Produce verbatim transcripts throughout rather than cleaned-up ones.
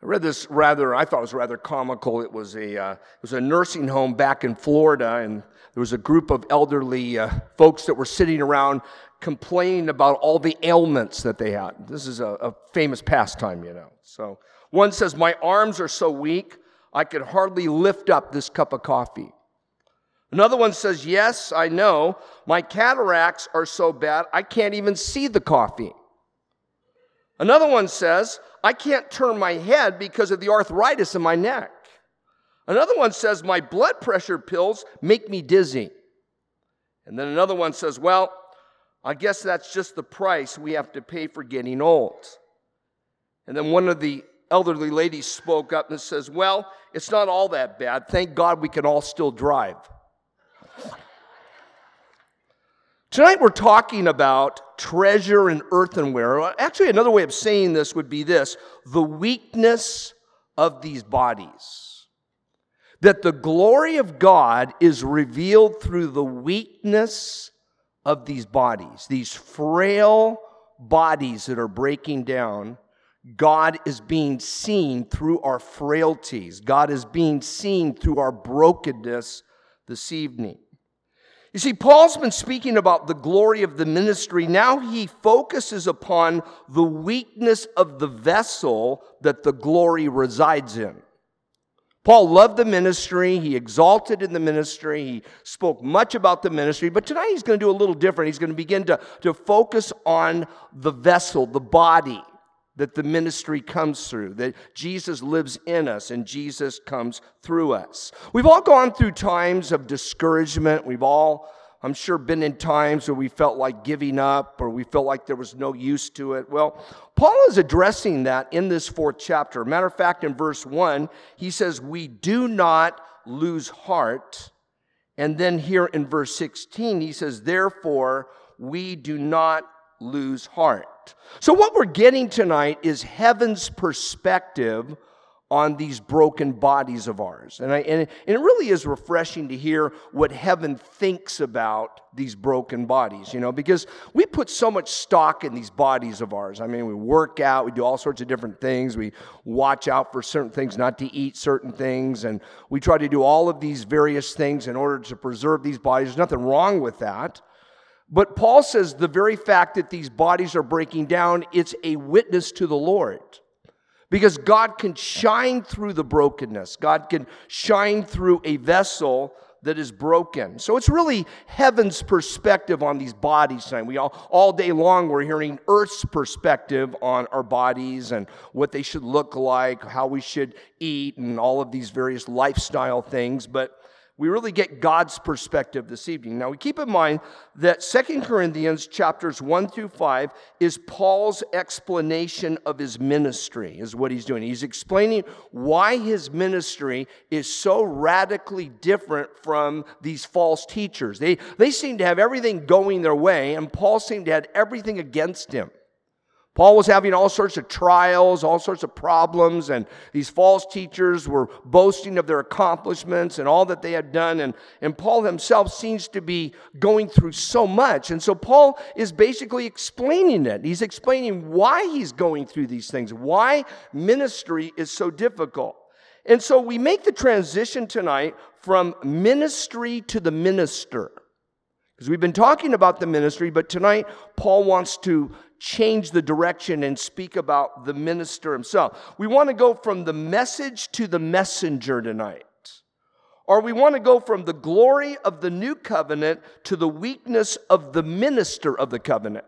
I read this rather, I thought it was rather comical. It was a, uh, it was a nursing home back in Florida, and there was a group of elderly uh, folks that were sitting around complaining about all the ailments that they had. This is a, a famous pastime, you know. So one says, "My arms are so weak, I could hardly lift up this cup of coffee." Another one says, "Yes, I know, my cataracts are so bad, I can't even see the coffee." Another one says, "I can't turn my head because of the arthritis in my neck." Another one says, "My blood pressure pills make me dizzy." And then another one says, "Well, I guess that's just the price we have to pay for getting old." And then one of the elderly ladies spoke up and says, "Well, it's not all that bad. Thank God we can all still drive." Tonight we're talking about treasure in earthenware. Actually, another way of saying this would be this: the weakness of these bodies. That the glory of God is revealed through the weakness of these bodies. These frail bodies that are breaking down. God is being seen through our frailties. God is being seen through our brokenness this evening. You see, Paul's been speaking about the glory of the ministry. Now he focuses upon the weakness of the vessel that the glory resides in. Paul loved the ministry. He exalted in the ministry. He spoke much about the ministry. But tonight he's going to do a little different. He's going to begin to, to focus on the vessel, the body that the ministry comes through, that Jesus lives in us and Jesus comes through us. We've all gone through times of discouragement. We've all, I'm sure, been in times where we felt like giving up or we felt like there was no use to it. Well, Paul is addressing that in this fourth chapter. Matter of fact, in verse one, he says, "We do not lose heart." And then here in verse sixteen, he says, "Therefore, we do not lose heart." So what we're getting tonight is heaven's perspective on these broken bodies of ours. And, I, and, it, and it really is refreshing to hear what heaven thinks about these broken bodies, you know, because we put so much stock in these bodies of ours. I mean, we work out, we do all sorts of different things. We watch out for certain things, not to eat certain things, and we try to do all of these various things in order to preserve these bodies. There's nothing wrong with that. But Paul says the very fact that these bodies are breaking down, it's a witness to the Lord. Because God can shine through the brokenness. God can shine through a vessel that is broken. So it's really heaven's perspective on these bodies tonight. We all, all day long we're hearing earth's perspective on our bodies and what they should look like, how we should eat, and all of these various lifestyle things. But we really get God's perspective this evening. Now, we keep in mind that Second Corinthians chapters one through five is Paul's explanation of his ministry, is what he's doing. He's explaining why his ministry is so radically different from these false teachers. They, they seem to have everything going their way, and Paul seemed to have everything against him. Paul was having all sorts of trials, all sorts of problems, and these false teachers were boasting of their accomplishments and all that they had done, and, and Paul himself seems to be going through so much. And so Paul is basically explaining it. He's explaining why he's going through these things, why ministry is so difficult. And so we make the transition tonight from ministry to the minister. Because we've been talking about the ministry, but tonight Paul wants to change the direction and speak about the minister himself. We want to go from the message to the messenger tonight. Or we want to go from the glory of the new covenant to the weakness of the minister of the covenant.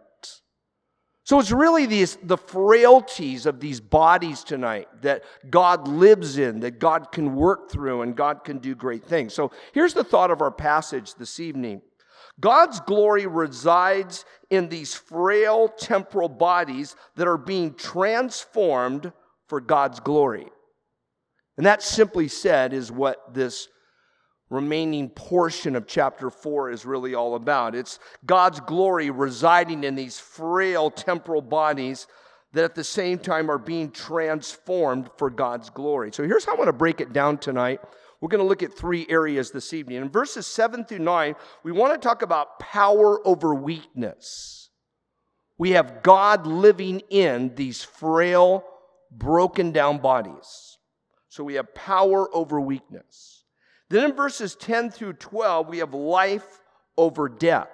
So it's really these the frailties of these bodies tonight that God lives in, that God can work through, and God can do great things. So here's the thought of our passage this evening. God's glory resides in these frail temporal bodies that are being transformed for God's glory. And that, simply said, is what this remaining portion of chapter four is really all about. It's God's glory residing in these frail temporal bodies that at the same time are being transformed for God's glory. So here's how I want to break it down tonight. We're going to look at three areas this evening. In verses seven through nine, we want to talk about power over weakness. We have God living in these frail broken down bodies. So we have power over weakness. Then in verses ten through twelve, we have life over death.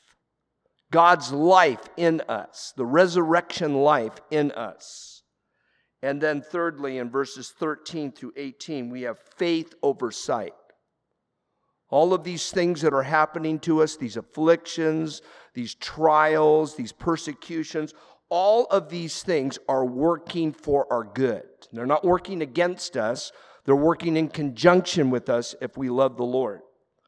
God's life in us, the resurrection life in us. And then thirdly, in verses thirteen through eighteen, we have faith over sight. All of these things that are happening to us, these afflictions, these trials, these persecutions, all of these things are working for our good. They're not working against us. They're working in conjunction with us if we love the Lord.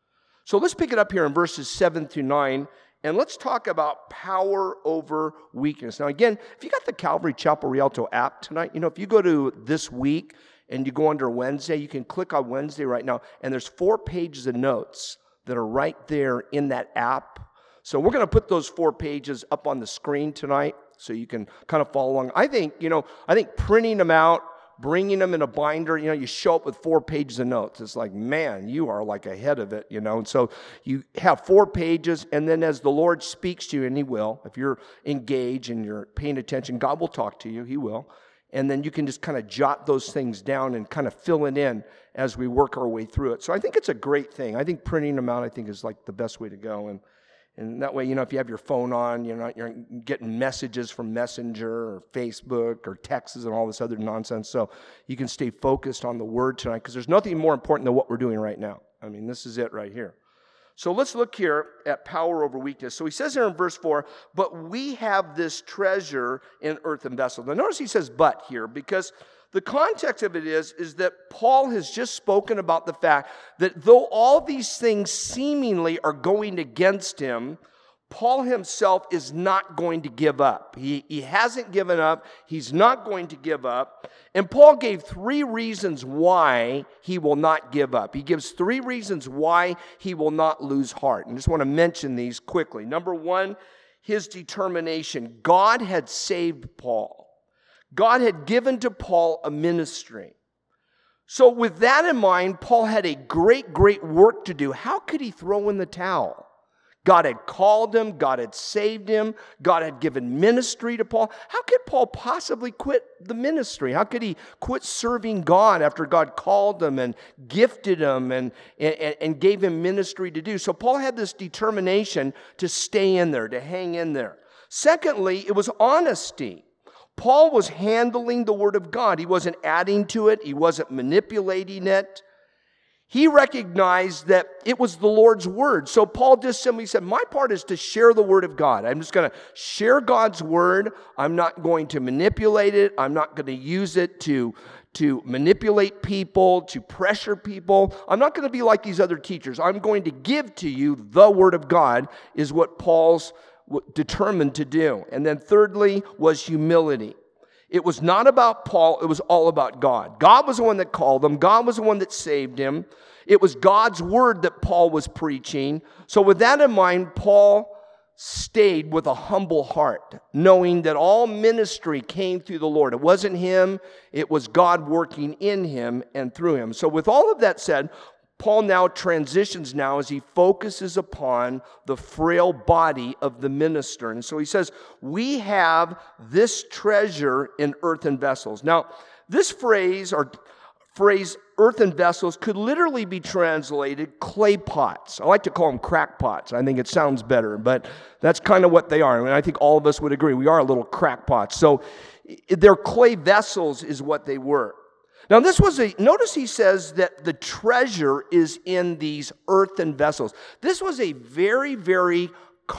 So let's pick it up here in verses seven through nine, and let's talk about power over weakness. Now again, if you got the Calvary Chapel Rialto app tonight, you know, if you go to this week and you go under Wednesday, you can click on Wednesday right now, and there's four pages of notes that are right there in that app. So we're going to put those four pages up on the screen tonight so you can kind of follow along. I think, you know, I think printing them out, bringing them in a binder, you know, you show up with four pages of notes. It's like, man, you are like ahead of it, you know. And so you have four pages, and then as the Lord speaks to you, and He will, if you're engaged and you're paying attention, God will talk to you. He will. And then you can just kind of jot those things down and kind of fill it in as we work our way through it. So I think it's a great thing. I think printing them out, I think, is like the best way to go. And and that way, you know, if you have your phone on, you're not you're getting messages from Messenger or Facebook or texts and all this other nonsense. So you can stay focused on the Word tonight, because there's nothing more important than what we're doing right now. I mean, this is it right here. So let's look here at power over weakness. So he says here in verse four, but we have this treasure in earthen vessels. Now notice he says but here, because the context of it is, is that Paul has just spoken about the fact that though all these things seemingly are going against him, Paul himself is not going to give up. He, he hasn't given up. He's not going to give up. And Paul gave three reasons why he will not give up. He gives three reasons why he will not lose heart. And I just want to mention these quickly. Number one, his determination. God had saved Paul. God had given to Paul a ministry. So with that in mind, Paul had a great, great work to do. How could he throw in the towel? God had called him. God had saved him. God had given ministry to Paul. How could Paul possibly quit the ministry? How could he quit serving God after God called him and gifted him and, and, and gave him ministry to do? So Paul had this determination to stay in there, to hang in there. Secondly, it was honesty. Paul was handling the Word of God. He wasn't adding to it. He wasn't manipulating it. He recognized that it was the Lord's Word. So Paul just simply said, my part is to share the Word of God. I'm just going to share God's Word. I'm not going to manipulate it. I'm not going to use it to, to manipulate people, to pressure people. I'm not going to be like these other teachers. I'm going to give to you the Word of God, is what Paul's determined to do. And then thirdly was humility. It was not about Paul, it was all about God. God was the one that called him. God was the one that saved him. It was God's word that Paul was preaching. So with that in mind, Paul stayed with a humble heart, knowing that all ministry came through the Lord. It wasn't him, it was God working in him and through him. So with all of that said, Paul now transitions now as he focuses upon the frail body of the minister. And so he says, we have this treasure in earthen vessels. Now, this phrase or phrase earthen vessels could literally be translated clay pots. I like to call them crackpots. I think it sounds better, but that's kind of what they are. I mean, I think all of us would agree. We are little crackpots. So their clay vessels is what they were. Now this was a, notice he says that the treasure is in these earthen vessels. This was a very, very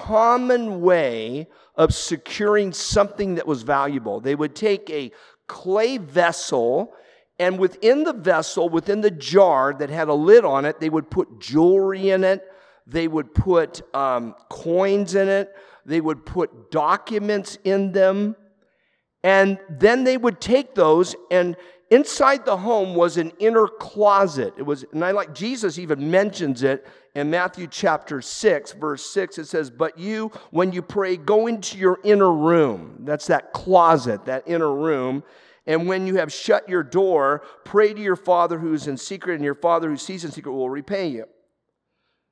common way of securing something that was valuable. They would take a clay vessel, and within the vessel, within the jar that had a lid on it, they would put jewelry in it. They would put um, coins in it. They would put documents in them. And then they would take those, and inside the home was an inner closet. It was, and I like, Jesus even mentions it in Matthew chapter six, verse six. It says, but you, when you pray, go into your inner room. That's that closet, that inner room. And when you have shut your door, pray to your Father who is in secret, and your Father who sees in secret will repay you.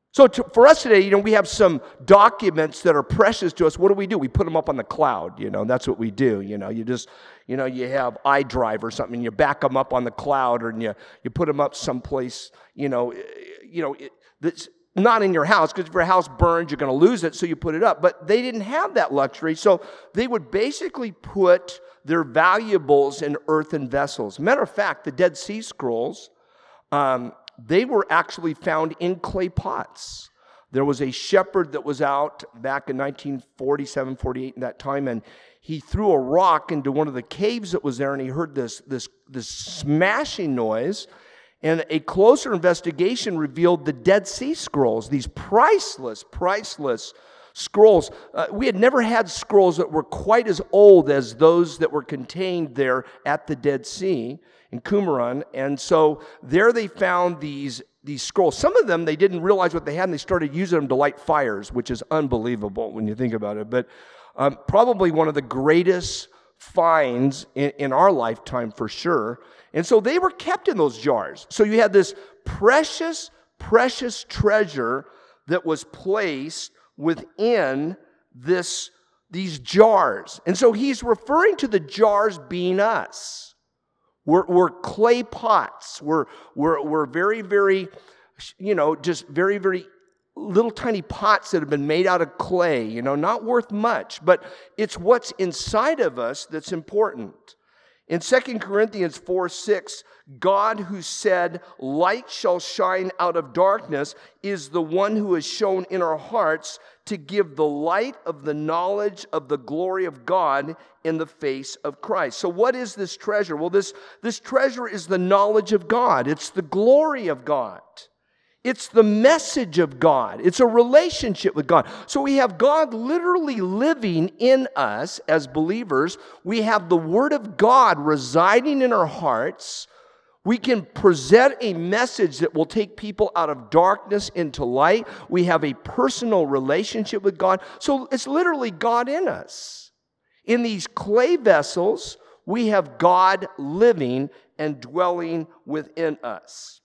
So to, for us today, you know, we have some documents that are precious to us. What do we do? We put them up on the cloud, you know. That's what we do, you know. You just, you know, you have iDrive or something, and you back them up on the cloud, or you, you put them up someplace, you know, you know, it, that's not in your house, because if your house burns, you're going to lose it, so you put it up. But they didn't have that luxury, so they would basically put their valuables in earthen vessels. Matter of fact, the Dead Sea Scrolls, um, they were actually found in clay pots. There was a shepherd that was out back in nineteen forty-seven, forty-eight, in that time, and he threw a rock into one of the caves that was there, and he heard this, this, this smashing noise, and a closer investigation revealed the Dead Sea Scrolls, these priceless, priceless scrolls. Uh, we had never had scrolls that were quite as old as those that were contained there at the Dead Sea in Qumran. And so there they found these, these scrolls. Some of them, they didn't realize what they had, and they started using them to light fires, which is unbelievable when you think about it. But um, probably one of the greatest finds in, in our lifetime for sure. And so they were kept in those jars. So you had this precious, precious treasure that was placed within this, these jars. And so he's referring to the jars being us. We're, we're clay pots. We're, we're, we're very, very, you know, just very, very little tiny pots that have been made out of clay, you know, not worth much, but it's what's inside of us that's important. In Second Corinthians four six, God who said, "Light shall shine out of darkness," is the one who has shown in our hearts to give the light of the knowledge of the glory of God in the face of Christ. So what is this treasure? Well, this, this treasure is the knowledge of God. It's the glory of God. It's the message of God. It's a relationship with God. So we have God literally living in us as believers. We have the Word of God residing in our hearts. We can present a message that will take people out of darkness into light. We have a personal relationship with God. So it's literally God in us. In these clay vessels, we have God living and dwelling within us.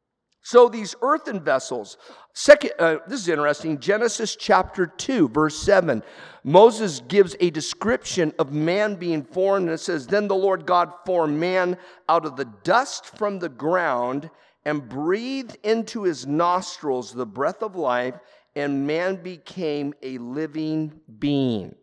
So these earthen vessels, second, uh, this is interesting, Genesis chapter two, verse seven. Moses gives a description of man being formed, and it says, "Then the Lord God formed man out of the dust from the ground and breathed into his nostrils the breath of life, and man became a living being."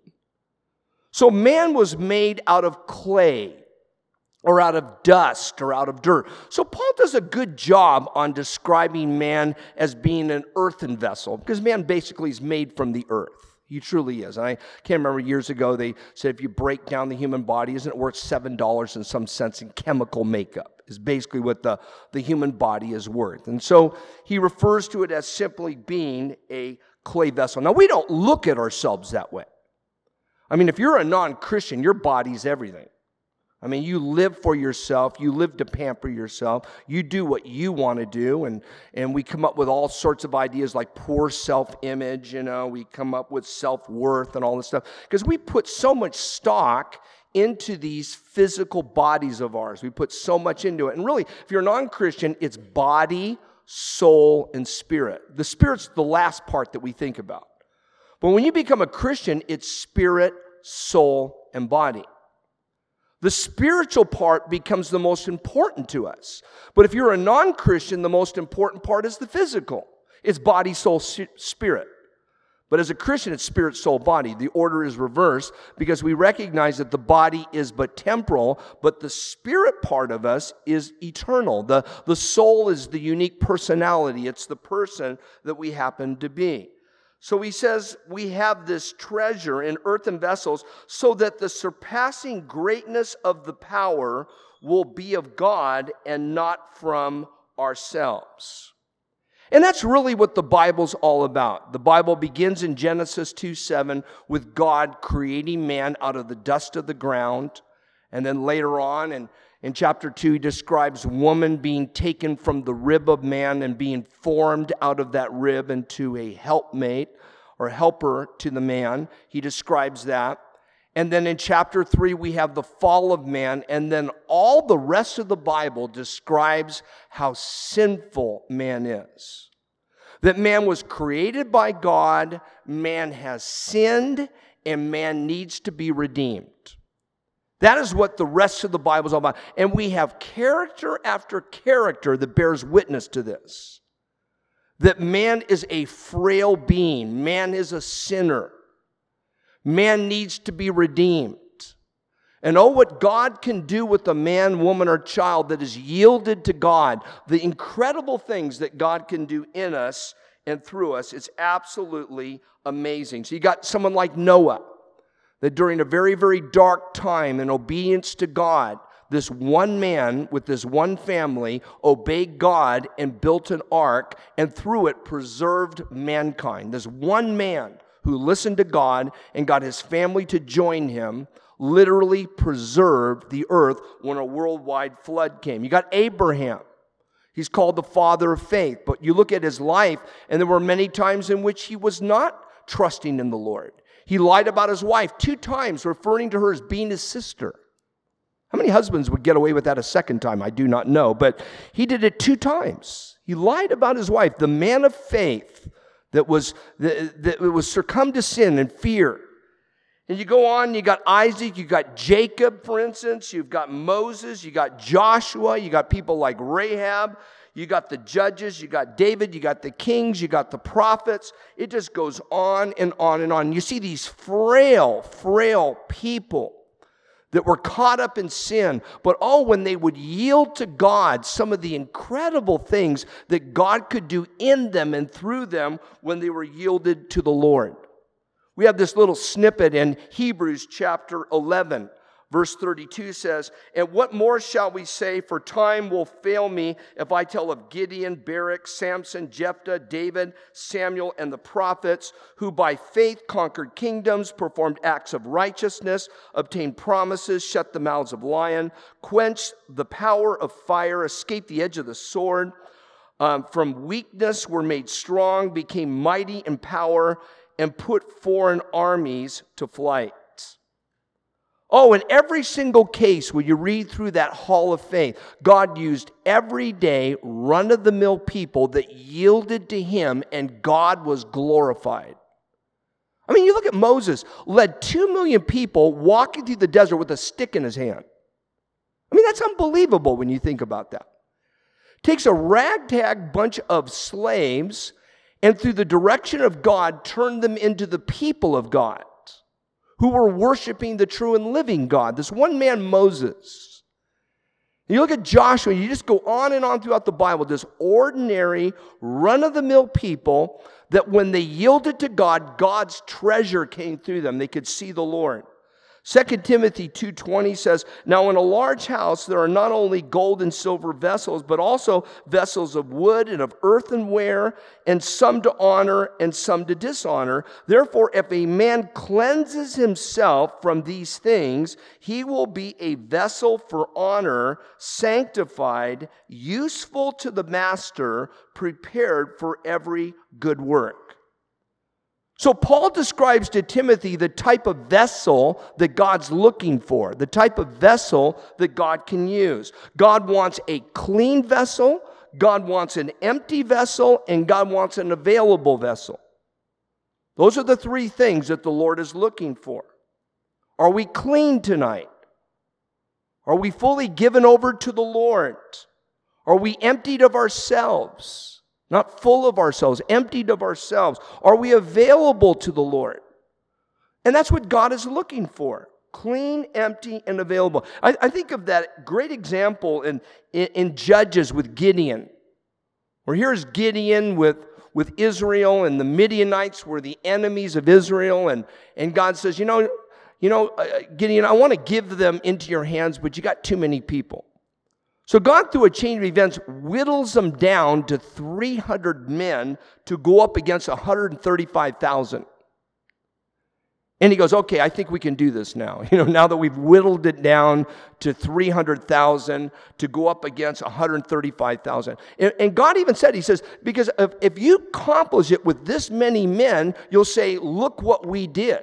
So man was made out of clay, or out of dust, or out of dirt. So Paul does a good job on describing man as being an earthen vessel, because man basically is made from the earth. He truly is. And I can't remember years ago, they said if you break down the human body, isn't it worth seven dollars in some sense in chemical makeup, is basically what the, the human body is worth. And so he refers to it as simply being a clay vessel. Now, we don't look at ourselves that way. I mean, if you're a non-Christian, your body's everything. I mean, you live for yourself. You live to pamper yourself. You do what you want to do. And, and we come up with all sorts of ideas like poor self-image, you know. We come up with self-worth and all this stuff. Because we put so much stock into these physical bodies of ours. We put so much into it. And really, if you're a non-Christian, it's body, soul, and spirit. The spirit's the last part that we think about. But when you become a Christian, it's spirit, soul, and body. The spiritual part becomes the most important to us. But if you're a non-Christian, the most important part is the physical. It's body, soul, spirit. But as a Christian, it's spirit, soul, body. The order is reversed because we recognize that the body is but temporal, but the spirit part of us is eternal. The, the soul is the unique personality. It's the person that we happen to be. So he says we have this treasure in earthen vessels so that the surpassing greatness of the power will be of God and not from ourselves. And that's really what the Bible's all about. The Bible begins in Genesis two seven with God creating man out of the dust of the ground. And then later on in, in chapter two, he describes woman being taken from the rib of man and being formed out of that rib into a helpmate or helper to the man. He describes that. And then in chapter three, we have the fall of man. And then all the rest of the Bible describes how sinful man is. That man was created by God, man has sinned, and man needs to be redeemed. That is what the rest of the Bible is all about. And we have character after character that bears witness to this. That man is a frail being. Man is a sinner. Man needs to be redeemed. And oh, what God can do with a man, woman, or child that is yielded to God. The incredible things that God can do in us and through us. It's absolutely amazing. So you got someone like Noah, that during a very, very dark time in obedience to God, this one man with this one family obeyed God and built an ark, and through it preserved mankind. This one man who listened to God and got his family to join him literally preserved the earth when a worldwide flood came. You got Abraham. He's called the father of faith. But you look at his life, and there were many times in which he was not trusting in the Lord. He lied about his wife two times, referring to her as being his sister. How many husbands would get away with that a second time? I do not know. But he did it two times. He lied about his wife. The man of faith that was, that, that was succumbed to sin and fear. And you go on, you got Isaac, you got Jacob, for instance, you've got Moses, you got Joshua, you got people like Rahab, you got the judges, you got David, you got the kings, you got the prophets. It just goes on and on and on. You see these frail, frail people that were caught up in sin, but oh, when they would yield to God, some of the incredible things that God could do in them and through them when they were yielded to the Lord. We have this little snippet in Hebrews chapter eleven, verse thirty-two says, "And what more shall we say? For time will fail me if I tell of Gideon, Barak, Samson, Jephthah, David, Samuel, and the prophets, who by faith conquered kingdoms, performed acts of righteousness, obtained promises, shut the mouths of lions, quenched the power of fire, escaped the edge of the sword, um, from weakness were made strong, became mighty in power, and put foreign armies to flight." Oh, in every single case when you read through that hall of faith, God used everyday, run-of-the-mill people that yielded to Him, and God was glorified. I mean, you look at Moses, led two million people walking through the desert with a stick in his hand. I mean, that's unbelievable when you think about that. Takes a ragtag bunch of slaves, and through the direction of God, turned them into the people of God, who were worshiping the true and living God. This one man, Moses. You look at Joshua, you just go on and on throughout the Bible, this ordinary, run-of-the-mill people that when they yielded to God, God's treasure came through them. They could see the Lord. Second Timothy two twenty says, "Now in a large house there are not only gold and silver vessels, but also vessels of wood and of earthenware, and some to honor and some to dishonor. Therefore, if a man cleanses himself from these things, he will be a vessel for honor, sanctified, useful to the master, prepared for every good work." So Paul describes to Timothy the type of vessel that God's looking for, the type of vessel that God can use. God wants a clean vessel, God wants an empty vessel, and God wants an available vessel. Those are the three things that the Lord is looking for. Are we clean tonight? Are we fully given over to the Lord? Are we emptied of ourselves? Not full of ourselves, emptied of ourselves. Are we available to the Lord? And that's what God is looking for. Clean, empty, and available. I, I think of that great example in, in, in Judges with Gideon. Where here's Gideon with, with Israel, and the Midianites were the enemies of Israel. And, and God says, you know, you know, uh, Gideon, I want to give them into your hands, but you got too many people. So God, through a chain of events, whittles them down to three hundred men to go up against one hundred thirty-five thousand. And he goes, okay, I think we can do this now. You know, now that we've whittled it down to three hundred thousand to go up against one hundred thirty-five thousand. And, and God even said, he says, because if, if you accomplish it with this many men, you'll say, look what we did.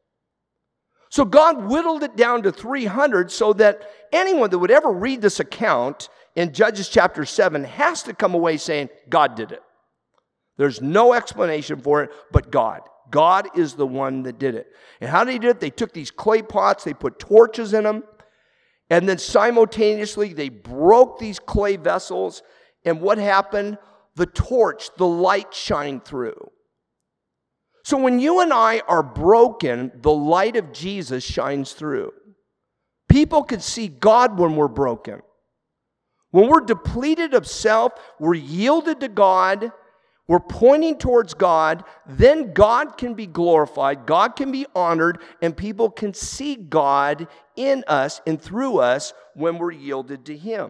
So God whittled it down to three hundred so that anyone that would ever read this account in Judges chapter seven has to come away saying, God did it. There's no explanation for it but God. God is the one that did it. And how did he do it? They took these clay pots, they put torches in them, and then simultaneously they broke these clay vessels. And what happened? The torch, the light shined through. So when you and I are broken, the light of Jesus shines through. People can see God when we're broken. When we're depleted of self, we're yielded to God, we're pointing towards God, then God can be glorified, God can be honored, and people can see God in us and through us when we're yielded to Him.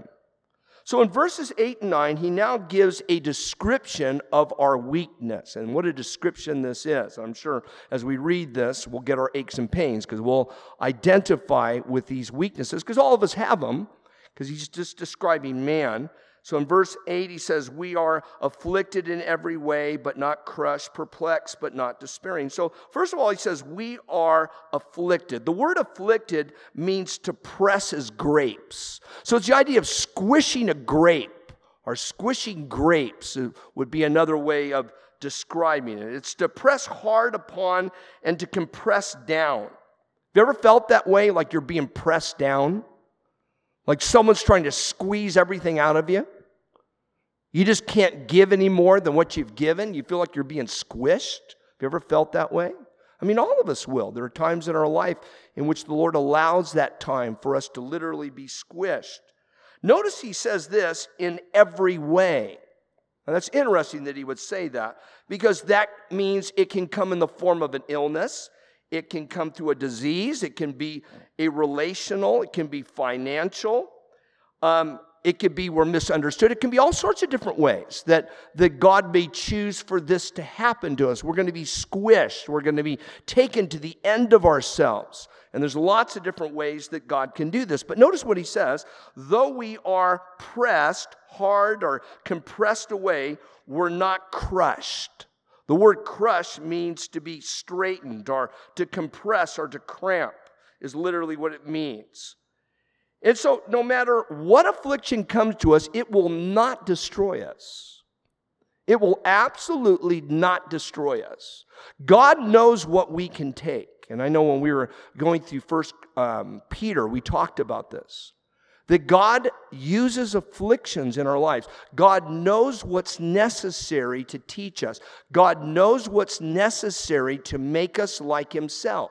So in verses eight and nine, he now gives a description of our weakness and what a description this is. I'm sure as we read this, we'll get our aches and pains because we'll identify with these weaknesses because all of us have them because he's just describing man. So in verse eight, he says, we are afflicted in every way, but not crushed, perplexed, but not despairing. So first of all, he says, we are afflicted. The word afflicted means to press as grapes. So it's the idea of squishing a grape, or squishing grapes would be another way of describing it. It's to press hard upon and to compress down. Have you ever felt that way, like you're being pressed down? Like someone's trying to squeeze everything out of you? You just can't give any more than what you've given. You feel like you're being squished. Have you ever felt that way? I mean, all of us will. There are times in our life in which the Lord allows that time for us to literally be squished. Notice he says this, in every way. And that's interesting that he would say that, because that means it can come in the form of an illness. It can come through a disease. It can be a relational. It can be financial. Um, It could be we're misunderstood. It can be all sorts of different ways that, that God may choose for this to happen to us. We're going to be squished. We're going to be taken to the end of ourselves. And there's lots of different ways that God can do this. But notice what he says. Though we are pressed hard or compressed away, we're not crushed. The word crush means to be straightened or to compress or to cramp is literally what it means. And so no matter what affliction comes to us, it will not destroy us. It will absolutely not destroy us. God knows what we can take. And I know when we were going through First um, Peter, we talked about this. That God uses afflictions in our lives. God knows what's necessary to teach us. God knows what's necessary to make us like Himself.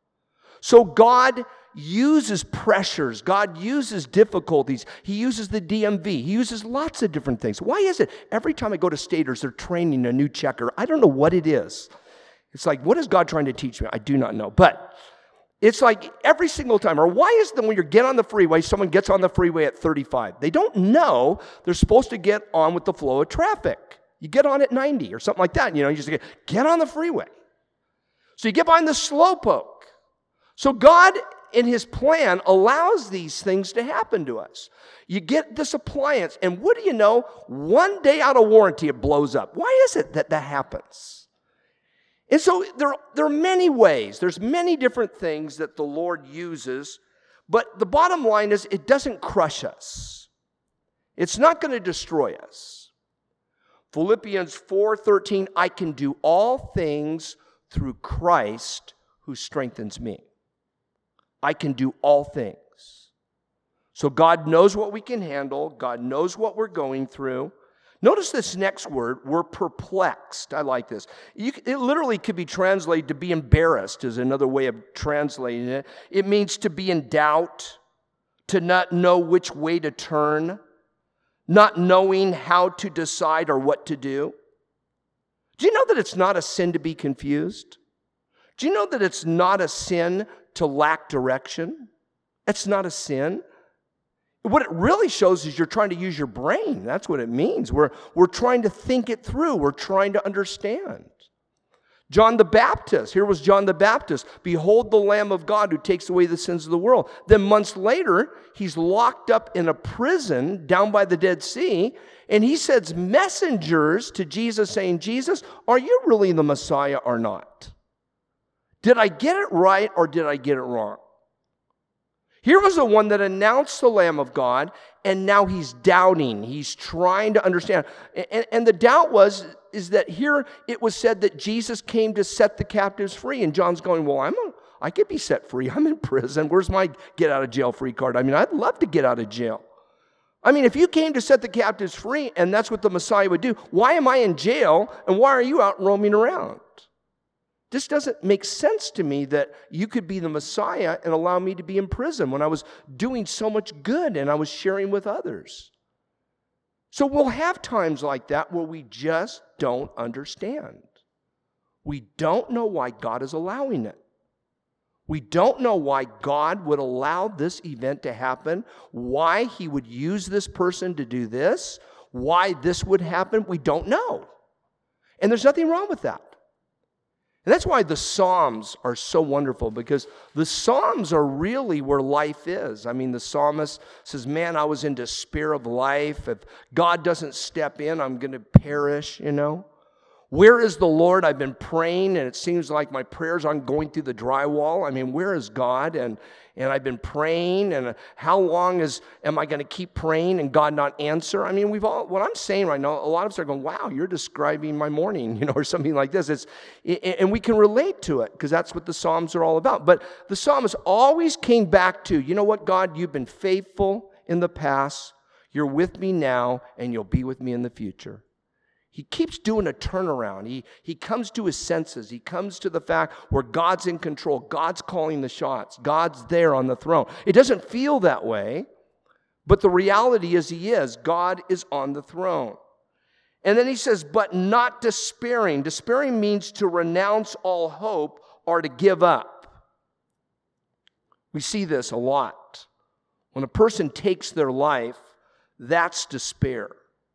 So God uses pressures. God uses difficulties. He uses the D M V. He uses lots of different things. Why is it every time I go to Staters, they're training a new checker? I don't know what it is. It's like, what is God trying to teach me? I do not know. But it's like every single time. Or why is it when you get on the freeway, someone gets on the freeway at thirty-five? They don't know they're supposed to get on with the flow of traffic. You get on at ninety or something like that. You know, you just get, get on the freeway. So you get behind the slowpoke. So God, in His plan, allows these things to happen to us. You get this appliance, and what do you know? One day out of warranty, it blows up. Why is it that that happens? And so there, there are many ways. There's many different things that the Lord uses, but the bottom line is it doesn't crush us. It's not going to destroy us. Philippians four thirteen, I can do all things through Christ who strengthens me. I can do all things. So God knows what we can handle. God knows what we're going through. Notice this next word, we're perplexed. I like this. You, it literally could be translated to be embarrassed is another way of translating it. It means to be in doubt, to not know which way to turn, not knowing how to decide or what to do. Do you know that it's not a sin to be confused? Do you know that it's not a sin to lack direction? It's not a sin. What it really shows is you're trying to use your brain. That's what it means. We're, we're trying to think it through. We're trying to understand. John the Baptist. Here was John the Baptist. Behold the Lamb of God who takes away the sins of the world. Then months later, he's locked up in a prison down by the Dead Sea, and he sends messengers to Jesus saying, Jesus, are you really the Messiah or not? Did I get it right or did I get it wrong? Here was the one that announced the Lamb of God, and now he's doubting. He's trying to understand. And, and the doubt was, is that here it was said that Jesus came to set the captives free. And John's going, well, I'm a, I could be set free. I'm in prison. Where's my get out of jail free card? I mean, I'd love to get out of jail. I mean, if you came to set the captives free and that's what the Messiah would do, why am I in jail and why are you out roaming around? This doesn't make sense to me that you could be the Messiah and allow me to be in prison when I was doing so much good and I was sharing with others. So we'll have times like that where we just don't understand. We don't know why God is allowing it. We don't know why God would allow this event to happen, why he would use this person to do this, why this would happen. We don't know. And there's nothing wrong with that. And that's why the Psalms are so wonderful, because the Psalms are really where life is. I mean, the psalmist says, man, I was in despair of life. If God doesn't step in, I'm going to perish, you know. Where is the Lord? I've been praying, and it seems like my prayers aren't going through the drywall. I mean, where is God? And and I've been praying, and how long is am I going to keep praying and God not answer? I mean, we've all, what I'm saying right now, a lot of us are going, wow, you're describing my morning, you know, or something like this. It's and we can relate to it because that's what the Psalms are all about. But the psalmist always came back to, you know what, God, you've been faithful in the past. You're with me now, and you'll be with me in the future. He keeps doing a turnaround. He, he comes to his senses. He comes to the fact where God's in control. God's calling the shots. God's there on the throne. It doesn't feel that way, but the reality is he is. God is on the throne. And then he says, but not despairing. Despairing means to renounce all hope or to give up. We see this a lot. When a person takes their life, that's despair.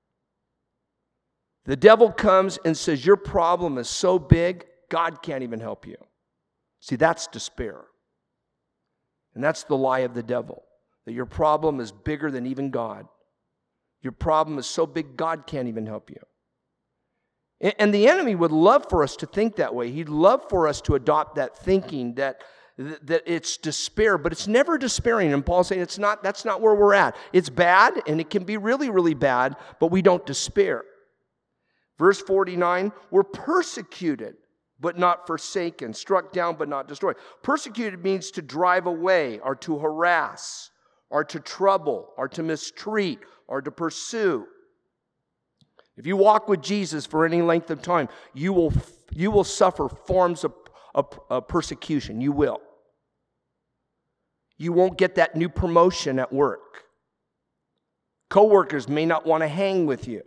The devil comes and says, your problem is so big, God can't even help you. See, that's despair. And that's the lie of the devil, that your problem is bigger than even God. Your problem is so big, God can't even help you. And the enemy would love for us to think that way. He'd love for us to adopt that thinking that, that it's despair, but it's never despairing. And Paul's saying it's not, that's not where we're at. It's bad, and it can be really, really bad, but we don't despair. Verse forty-nine, we're persecuted, but not forsaken, struck down, but not destroyed. Persecuted means to drive away, or to harass, or to trouble, or to mistreat, or to pursue. If you walk with Jesus for any length of time, you will, you will suffer forms of, of, of persecution. You will. You won't get that new promotion at work. Coworkers may not want to hang with you.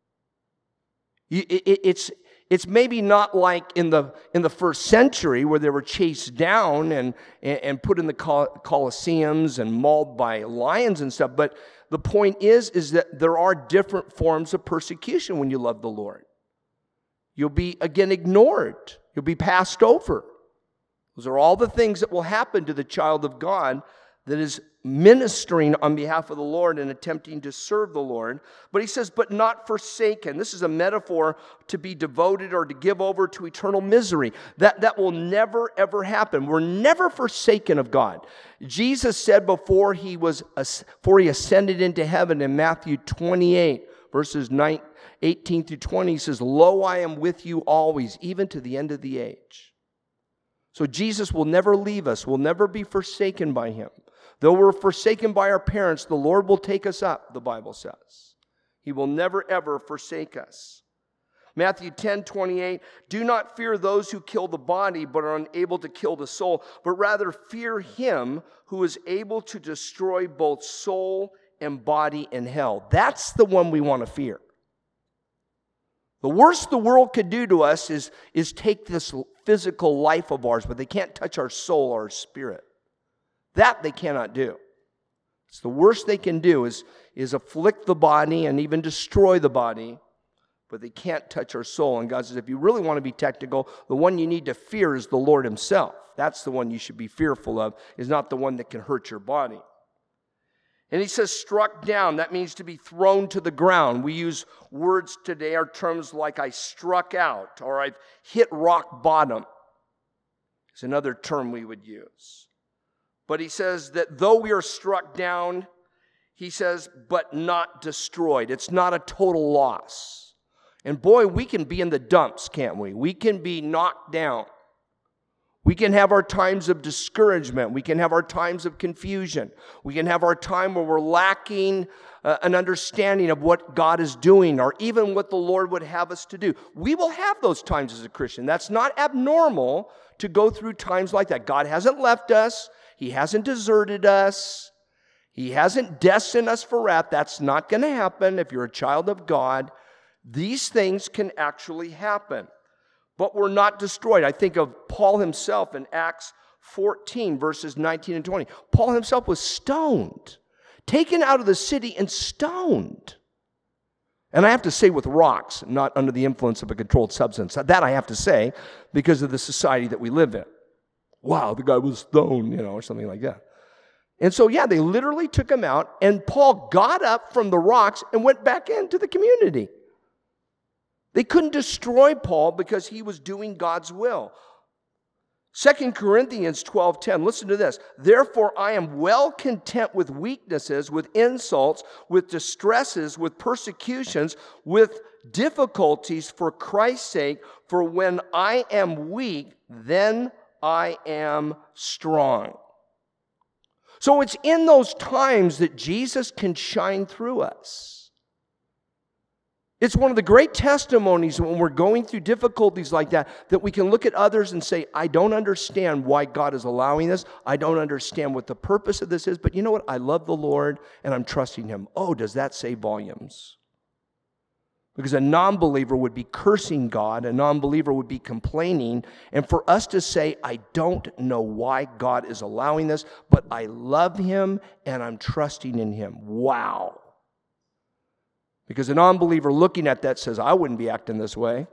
It's, it's maybe not like in the, in the first century where they were chased down and, and put in the Colosseums and mauled by lions and stuff. But the point is, is that there are different forms of persecution when you love the Lord. You'll be, again, ignored. You'll be passed over. Those are all the things that will happen to the child of God that is ministering on behalf of the Lord and attempting to serve the Lord. But he says, but not forsaken. This is a metaphor to be devoted or to give over to eternal misery. That, that will never, ever happen. We're never forsaken of God. Jesus said before he was before he ascended into heaven in Matthew twenty-eight, verses eighteen through twenty, he says, lo, I am with you always, even to the end of the age. So Jesus will never leave us. We'll never be forsaken by him. Though we're forsaken by our parents, the Lord will take us up, the Bible says. He will never, ever forsake us. Matthew ten twenty-eight, do not fear those who kill the body, but are unable to kill the soul, but rather fear him who is able to destroy both soul and body in hell. That's the one we want to fear. The worst the world could do to us is, is take this physical life of ours, but they can't touch our soul or our spirit. That they cannot do. It's the worst they can do is, is afflict the body and even destroy the body, but they can't touch our soul. And God says, if you really want to be technical, the one you need to fear is the Lord himself. That's the one you should be fearful of, is not the one that can hurt your body. And he says struck down. That means to be thrown to the ground. We use words today or terms like I struck out or I've hit rock bottom. It's another term we would use. But he says that though we are struck down, he says, but not destroyed. It's not a total loss. And boy, we can be in the dumps, can't we? We can be knocked down. We can have our times of discouragement. We can have our times of confusion. We can have our time where we're lacking uh, an understanding of what God is doing or even what the Lord would have us to do. We will have those times as a Christian. That's not abnormal to go through times like that. God hasn't left us. He hasn't deserted us. He hasn't destined us for wrath. That's not going to happen if you're a child of God. These things can actually happen. But we're not destroyed. I think of Paul himself in Acts fourteen, verses nineteen and twenty. Paul himself was stoned, taken out of the city and stoned. And I have to say with rocks, not under the influence of a controlled substance. That I have to say because of the society that we live in. Wow, the guy was stoned, you know, or something like that. And so, yeah, they literally took him out, and Paul got up from the rocks and went back into the community. They couldn't destroy Paul because he was doing God's will. Second Corinthians twelve ten, listen to this. Therefore, I am well content with weaknesses, with insults, with distresses, with persecutions, with difficulties for Christ's sake. For when I am weak, then I am strong. So it's in those times that Jesus can shine through us. It's one of the great testimonies when we're going through difficulties like that, that we can look at others and say, I don't understand why God is allowing this. I don't understand what the purpose of this is. But you know what? I love the Lord and I'm trusting Him. Oh, does that say volumes? Because a non-believer would be cursing God. A non-believer would be complaining. And for us to say, I don't know why God is allowing this, but I love Him and I'm trusting in Him. Wow. Because a non-believer looking at that says, I wouldn't be acting this way.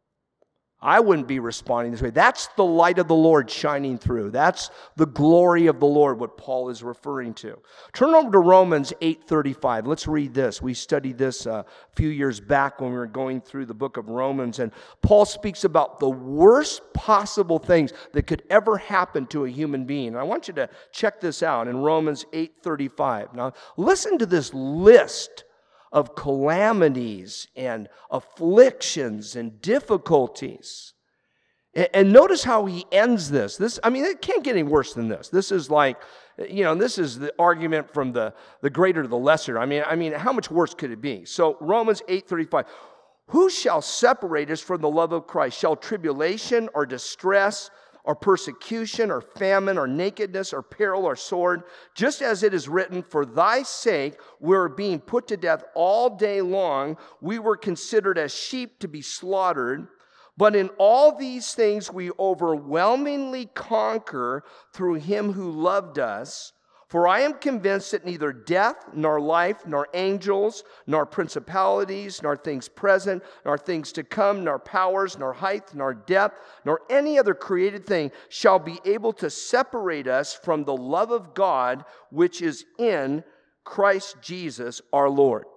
I wouldn't be responding this way. That's the light of the Lord shining through. That's the glory of the Lord, what Paul is referring to. Turn over to Romans eight thirty-five. Let's read this. We studied this a few years back when we were going through the book of Romans. And Paul speaks about the worst possible things that could ever happen to a human being. And I want you to check this out in Romans eight thirty-five. Now, listen to this list of calamities and afflictions and difficulties. And, and notice how he ends this. This, I mean, it can't get any worse than this. This is like, you know, this is the argument from the, the greater to the lesser. I mean, I mean, how much worse could it be? So Romans eight thirty-five. Who shall separate us from the love of Christ? Shall tribulation or distress or persecution, or famine, or nakedness, or peril, or sword, just as it is written, for thy sake we are being put to death all day long. We were considered as sheep to be slaughtered. But in all these things we overwhelmingly conquer through him who loved us. For I am convinced that neither death, nor life, nor angels, nor principalities, nor things present, nor things to come, nor powers, nor height, nor depth, nor any other created thing shall be able to separate us from the love of God, which is in Christ Jesus our Lord.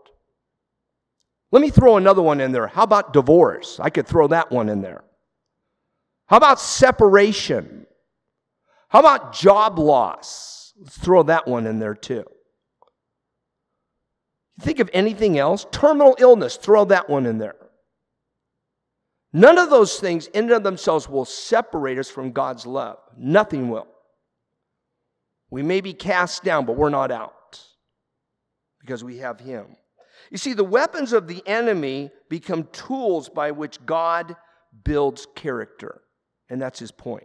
Let me throw another one in there. How about divorce? I could throw that one in there. How about separation? How about job loss? Let's throw that one in there too. You think of anything else? Terminal illness, throw that one in there. None of those things in and of themselves will separate us from God's love. Nothing will. We may be cast down, but we're not out because we have Him. You see, the weapons of the enemy become tools by which God builds character. And that's his point.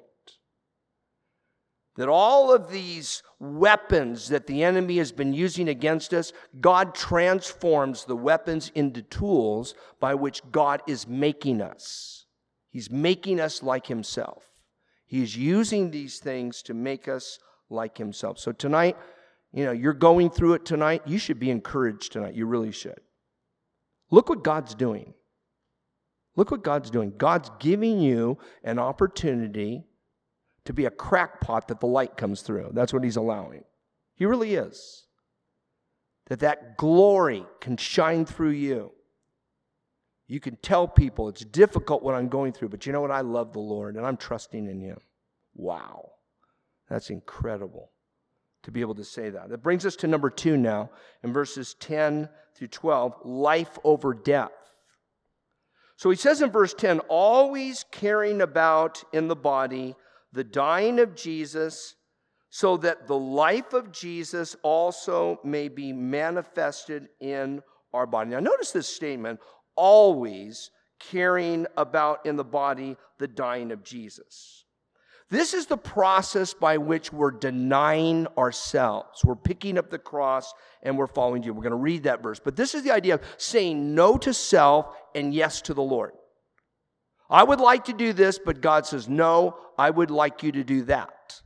That all of these weapons that the enemy has been using against us, God transforms the weapons into tools by which God is making us. He's making us like Himself. He's using these things to make us like Himself. So tonight, you know, you're going through it tonight. You should be encouraged tonight. You really should. Look what God's doing. Look what God's doing. God's giving you an opportunity to be a crackpot that the light comes through. That's what He's allowing. He really is. That that glory can shine through you. You can tell people it's difficult what I'm going through, but you know what? I love the Lord and I'm trusting in Him. Wow. That's incredible to be able to say that. That brings us to number two now in verses ten through twelve, life over death. So he says in verse ten, always carrying about in the body the dying of Jesus, so that the life of Jesus also may be manifested in our body. Now notice this statement, always carrying about in the body the dying of Jesus. This is the process by which we're denying ourselves. We're picking up the cross and we're following you. We're going to read that verse. But this is the idea of saying no to self and yes to the Lord. I would like to do this, but God says, no, I would like you to do that.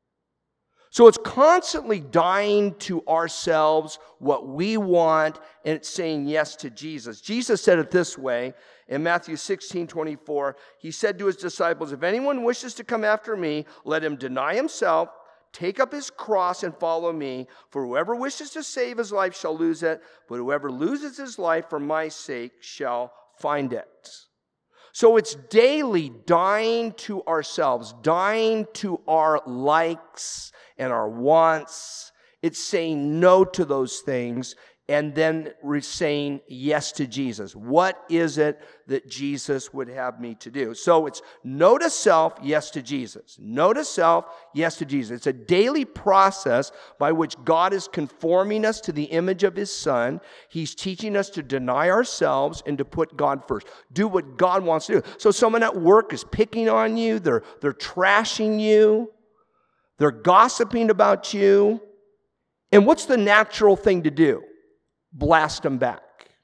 So it's constantly dying to ourselves, what we want, and it's saying yes to Jesus. Jesus said it this way in Matthew sixteen twenty-four. He said to his disciples, if anyone wishes to come after me, let him deny himself, take up his cross, and follow me. For whoever wishes to save his life shall lose it, but whoever loses his life for my sake shall find it. So it's daily dying to ourselves, dying to our likes and our wants. It's saying no to those things and then we're saying yes to Jesus. What is it that Jesus would have me to do? So it's no to self, yes to Jesus. No to self, yes to Jesus. It's a daily process by which God is conforming us to the image of his Son. He's teaching us to deny ourselves and to put God first. Do what God wants to do. So someone at work is picking on you. They're, they're trashing you. They're gossiping about you. And what's the natural thing to do? Blast them back.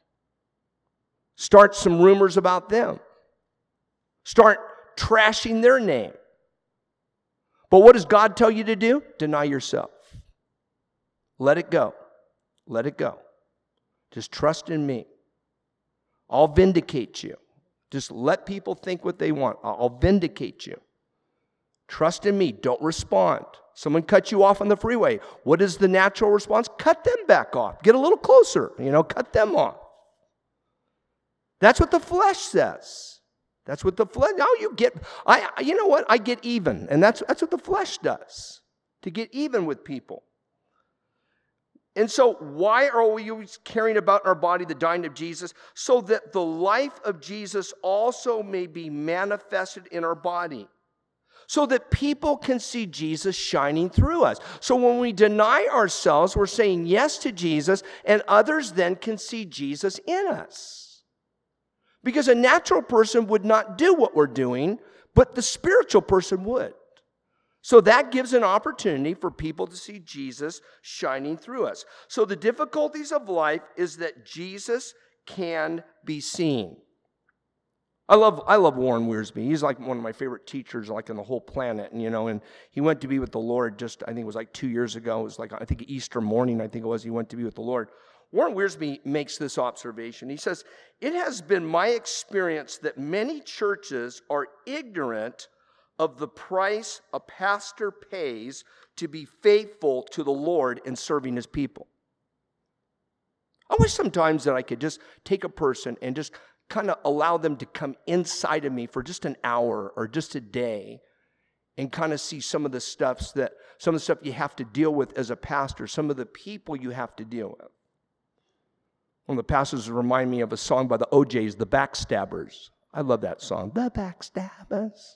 Start some rumors about them. Start trashing their name. But what does God tell you to do? Deny yourself. Let it go. Let it go. Just trust in me. I'll vindicate you. Just let people think what they want. I'll vindicate you. Trust in me. Don't respond. Someone cuts you off on the freeway. What is the natural response? Cut them back off. Get a little closer. You know, cut them off. That's what the flesh says. That's what the flesh. Now you get. I. You know what? I get even, and that's that's what the flesh does. To get even with people. And so, why are we carrying about in our body the dying of Jesus? So that the life of Jesus also may be manifested in our body. So that people can see Jesus shining through us. So when we deny ourselves, we're saying yes to Jesus, and others then can see Jesus in us. Because a natural person would not do what we're doing, but the spiritual person would. So that gives an opportunity for people to see Jesus shining through us. So the difficulties of life is that Jesus can be seen. I love I love Warren Wiersbe. He's like one of my favorite teachers, like on the whole planet. And you know, and he went to be with the Lord just, I think it was like two years ago. It was like, I think Easter morning, I think it was, he went to be with the Lord. Warren Wiersbe makes this observation. He says, it has been my experience that many churches are ignorant of the price a pastor pays to be faithful to the Lord in serving his people. I wish sometimes that I could just take a person and just kind of allow them to come inside of me for just an hour or just a day and kind of see some of the stuffs that some of the stuff you have to deal with as a pastor, some of the people you have to deal with. One of the pastors remind me of a song by the O Js, The Backstabbers. I love that song. The Backstabbers.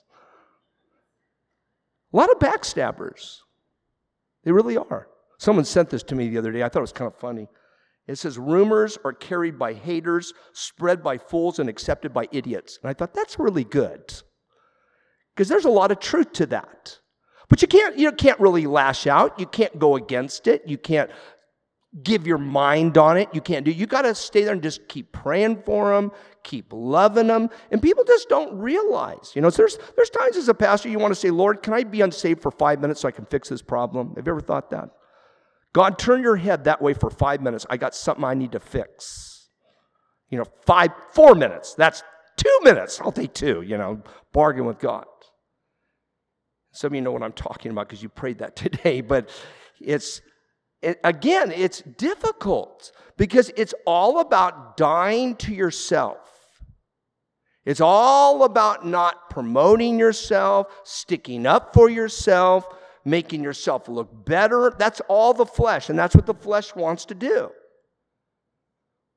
A lot of backstabbers. They really are. Someone sent this to me the other day. I thought it was kind of funny. It says, rumors are carried by haters, spread by fools, and accepted by idiots. And I thought, that's really good. Because there's a lot of truth to that. But you can't, you can't really lash out. You can't go against it. You can't give your mind on it. You can't do. You got to stay there and just keep praying for them, keep loving them. And people just don't realize. You know, so there's, there's times as a pastor you want to say, Lord, can I be unsaved for five minutes so I can fix this problem? Have you ever thought that? God, turn your head that way for five minutes. I got something I need to fix. You know, five, four minutes. That's two minutes. I'll take two, you know, bargain with God. Some of you know what I'm talking about because you prayed that today. But it's, it, again, it's difficult because it's all about dying to yourself. It's all about not promoting yourself, sticking up for yourself, making yourself look better. That's all the flesh, and that's what the flesh wants to do.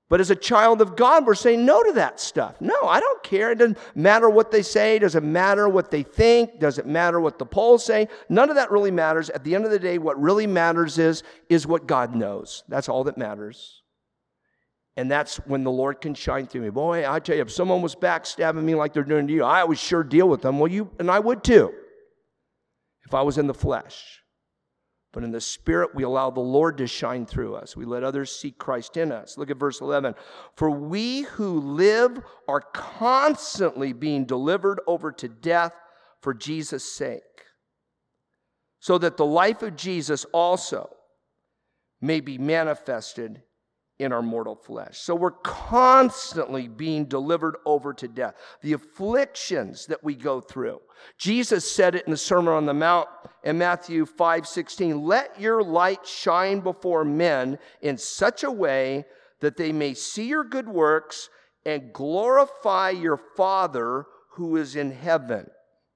But as a child of God, we're saying no to that stuff. No, I don't care. It doesn't matter what they say. It doesn't matter what they think. Doesn't matter what the polls say. None of that really matters. At the end of the day, what really matters is, is what God knows. That's all that matters. And that's when the Lord can shine through me. Boy, I tell you, if someone was backstabbing me like they're doing to you, I would sure deal with them. Well, you and I would too, if I was in the flesh. But in the Spirit, we allow the Lord to shine through us. We let others see Christ in us. Look at verse eleven. For we who live are constantly being delivered over to death for Jesus' sake, so that the life of Jesus also may be manifested in our mortal flesh. So we're constantly being delivered over to death. The afflictions that we go through. Jesus said it in the Sermon on the Mount in Matthew five sixteen. Let your light shine before men in such a way that they may see your good works and glorify your Father who is in heaven.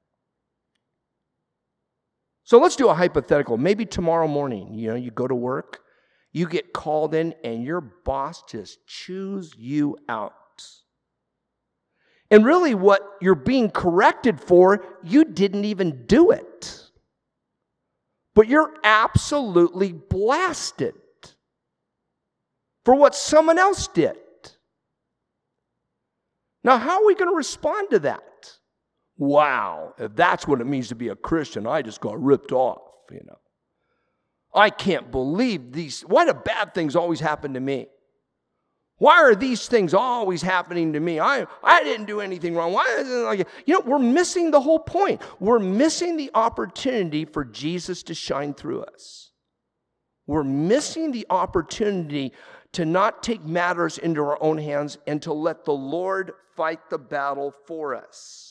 So let's do a hypothetical. Maybe tomorrow morning, you know, you go to work. You get called in and your boss just chews you out. And really what you're being corrected for, you didn't even do it. But you're absolutely blasted for what someone else did. Now, how are we going to respond to that? Wow, if that's what it means to be a Christian, I just got ripped off, you know. I can't believe these. Why do bad things always happen to me? Why are these things always happening to me? I, I didn't do anything wrong. Why is it like, you know, we're missing the whole point. We're missing the opportunity for Jesus to shine through us. We're missing the opportunity to not take matters into our own hands and to let the Lord fight the battle for us.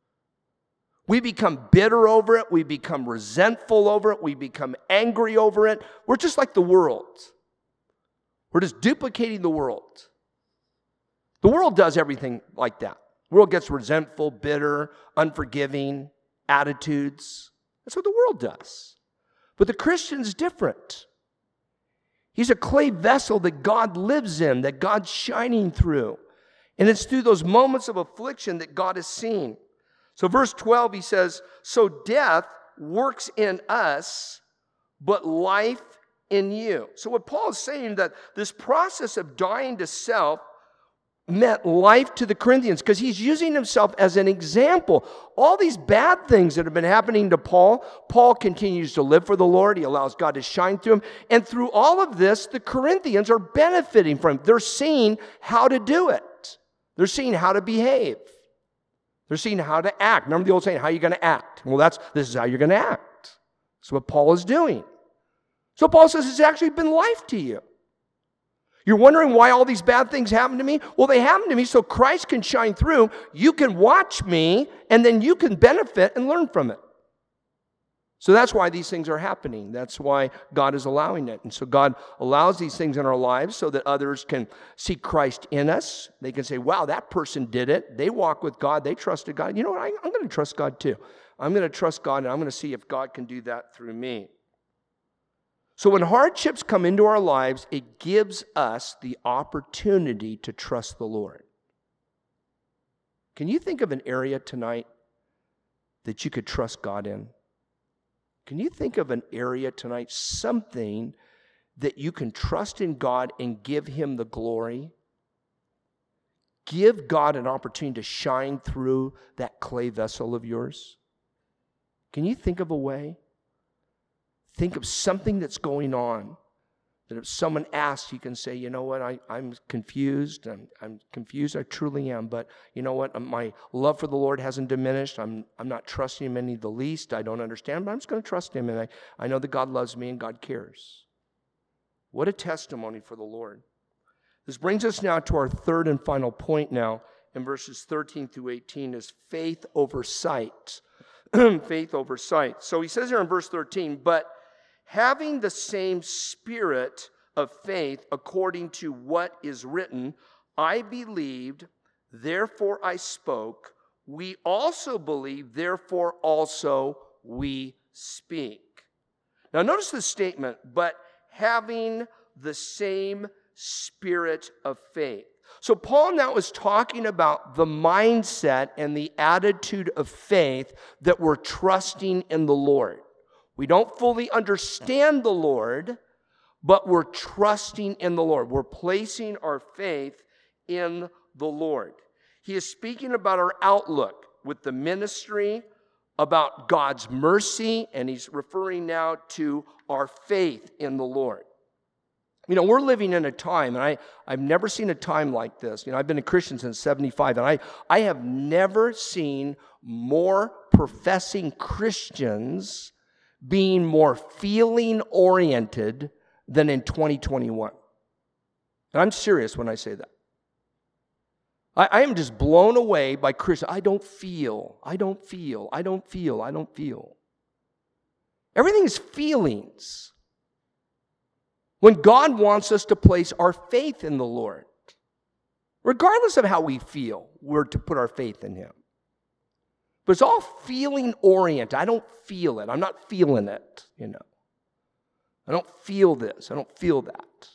We become bitter over it. We become resentful over it. We become angry over it. We're just like the world. We're just duplicating the world. The world does everything like that. The world gets resentful, bitter, unforgiving attitudes. That's what the world does. But the Christian's different. He's a clay vessel that God lives in, that God's shining through. And it's through those moments of affliction that God is seen. So verse twelve, he says, so death works in us, but life in you. So what Paul is saying, that this process of dying to self meant life to the Corinthians, because he's using himself as an example. All these bad things that have been happening to Paul, Paul continues to live for the Lord. He allows God to shine through him. And through all of this, the Corinthians are benefiting from it. They're seeing how to do it. They're seeing how to behave. They're seeing how to act. Remember the old saying, how are you going to act? Well, that's this is how you're going to act. That's what Paul is doing. So Paul says it's actually been life to you. You're wondering why all these bad things happen to me? Well, they happen to me so Christ can shine through. You can watch me, and then you can benefit and learn from it. So that's why these things are happening. That's why God is allowing it. And so God allows these things in our lives so that others can see Christ in us. They can say, wow, that person did it. They walk with God. They trusted God. You know what? I, I'm going to trust God too. I'm going to trust God, and I'm going to see if God can do that through me. So when hardships come into our lives, it gives us the opportunity to trust the Lord. Can you think of an area tonight that you could trust God in? Can you think of an area tonight, something that you can trust in God and give Him the glory? Give God an opportunity to shine through that clay vessel of yours. Can you think of a way? Think of something that's going on that if someone asks, you can say, you know what, I, I'm confused. I'm, I'm confused. I truly am. But you know what, my love for the Lord hasn't diminished. I'm, I'm not trusting Him any the least. I don't understand, but I'm just going to trust Him. And I, I know that God loves me and God cares. What a testimony for the Lord. This brings us now to our third and final point now in verses thirteen through eighteen is faith over sight. Faith over sight. So he says here in verse thirteen, but having the same spirit of faith according to what is written, I believed, therefore I spoke. We also believe, therefore also we speak. Now notice the statement, but having the same spirit of faith. So Paul now is talking about the mindset and the attitude of faith that we're trusting in the Lord. We don't fully understand the Lord, but we're trusting in the Lord. We're placing our faith in the Lord. He is speaking about our outlook with the ministry, about God's mercy, and he's referring now to our faith in the Lord. You know, we're living in a time, and I, I've never seen a time like this. You know, I've been a Christian since seventy-five, and I, I have never seen more professing Christians being more feeling-oriented than in twenty twenty-one. And I'm serious when I say that. I, I am just blown away by Christians. I don't feel, I don't feel, I don't feel, I don't feel. Everything is feelings. When God wants us to place our faith in the Lord, regardless of how we feel, we're to put our faith in him. But it's all feeling oriented. I don't feel it. I'm not feeling it, you know. I don't feel this. I don't feel that.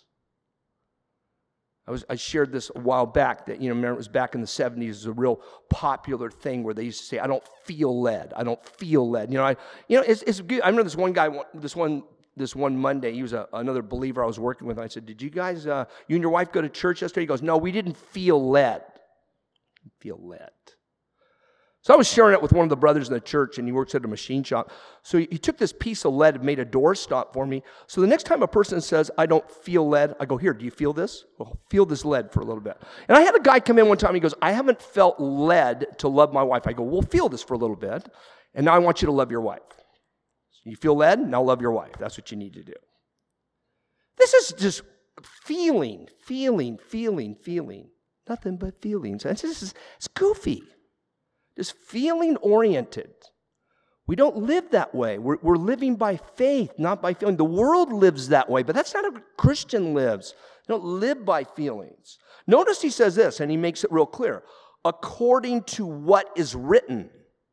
I was I shared this a while back that, you know, remember it was back in the seventies, it was a real popular thing where they used to say, I don't feel led. I don't feel led. You know, I you know, it's, it's good. I remember this one guy, this one This one Monday, he was a, another believer I was working with. I said, did you guys, uh, you and your wife go to church yesterday? He goes, no, we didn't feel led. Feel led. So I was sharing it with one of the brothers in the church, and he works at a machine shop. So he, he took this piece of lead and made a doorstop for me. So the next time a person says, I don't feel led, I go, here, do you feel this? Well, feel this lead for a little bit. And I had a guy come in one time, he goes, I haven't felt led to love my wife. I go, well, feel this for a little bit, and now I want you to love your wife. You feel led? Now love your wife. That's what you need to do. This is just feeling, feeling, feeling, feeling. Nothing but feelings. And this is it's goofy. Just feeling oriented. We don't live that way. We're, we're living by faith, not by feeling. The world lives that way, but that's not how a Christian lives. They don't live by feelings. Notice he says this, and he makes it real clear. According to what is written.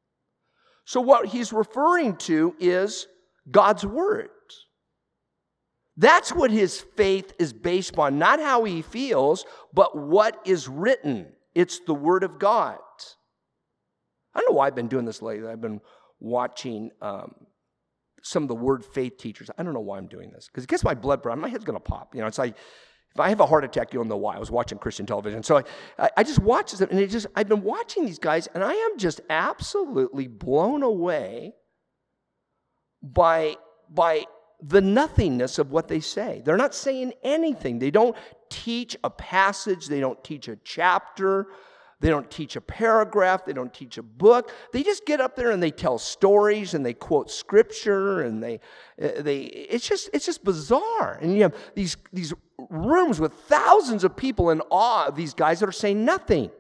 So what he's referring to is God's word. That's what his faith is based upon, not how he feels, but what is written. It's the word of God. I don't know why I've been doing this lately. I've been watching um, some of the word faith teachers. I don't know why I'm doing this, because it gets my blood pressure. My head's going to pop. You know, it's like, if I have a heart attack, you'll know why. I was watching Christian television. So I, I just watched them, and it just, I've been watching these guys, and I am just absolutely blown away by, by the nothingness of what they say. They're not saying anything. They don't teach a passage. They don't teach a chapter. They don't teach a paragraph. They don't teach a book. They just get up there and they tell stories and they quote scripture and they, they. It's just, it's just bizarre. And you have these, these rooms with thousands of people in awe of these guys that are saying nothing.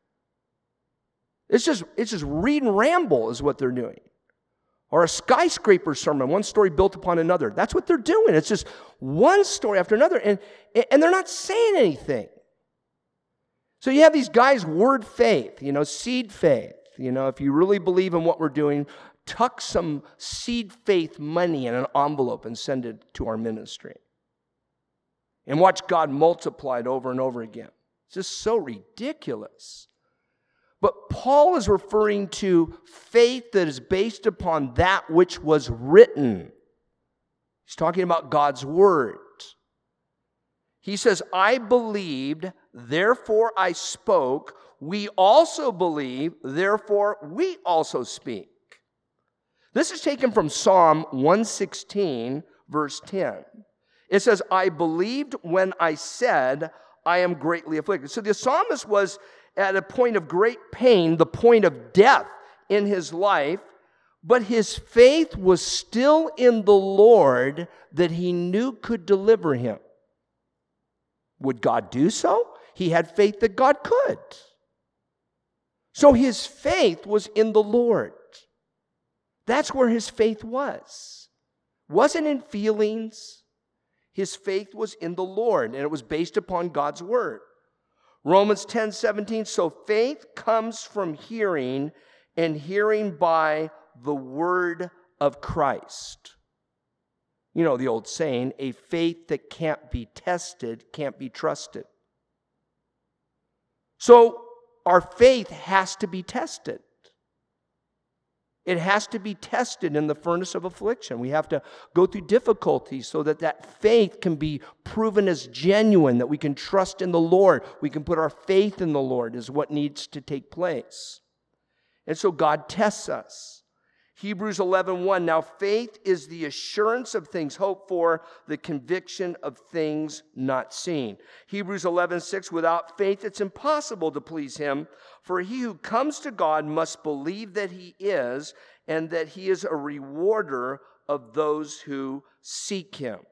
It's just, it's just read and ramble is what they're doing. Or a skyscraper sermon, one story built upon another. That's what they're doing. It's just one story after another, and, and they're not saying anything. So you have these guys, word faith, you know, seed faith. You know, if you really believe in what we're doing, tuck some seed faith money in an envelope and send it to our ministry. And watch God multiply it over and over again. It's just so ridiculous. But Paul is referring to faith that is based upon that which was written. He's talking about God's word. He says, I believed, therefore I spoke. We also believe, therefore we also speak. This is taken from Psalm one sixteen, verse ten. It says, I believed when I said, I am greatly afflicted. So the psalmist was at a point of great pain, the point of death in his life, but his faith was still in the Lord that he knew could deliver him. Would God do so? He had faith that God could. So his faith was in the Lord. That's where his faith was. Wasn't in feelings. His faith was in the Lord, and it was based upon God's word. Romans ten seventeen, so faith comes from hearing, and hearing by the word of Christ. You You know the old saying, a faith that can't be tested can't be trusted. So our faith has to be tested. It has to be tested in the furnace of affliction. We have to go through difficulties so that that faith can be proven as genuine, that we can trust in the Lord. We can put our faith in the Lord is what needs to take place. And so God tests us. Hebrews eleven one, now faith is the assurance of things hoped for, the conviction of things not seen. Hebrews eleven six, without faith it's impossible to please him, for he who comes to God must believe that he is, and that he is a rewarder of those who seek him.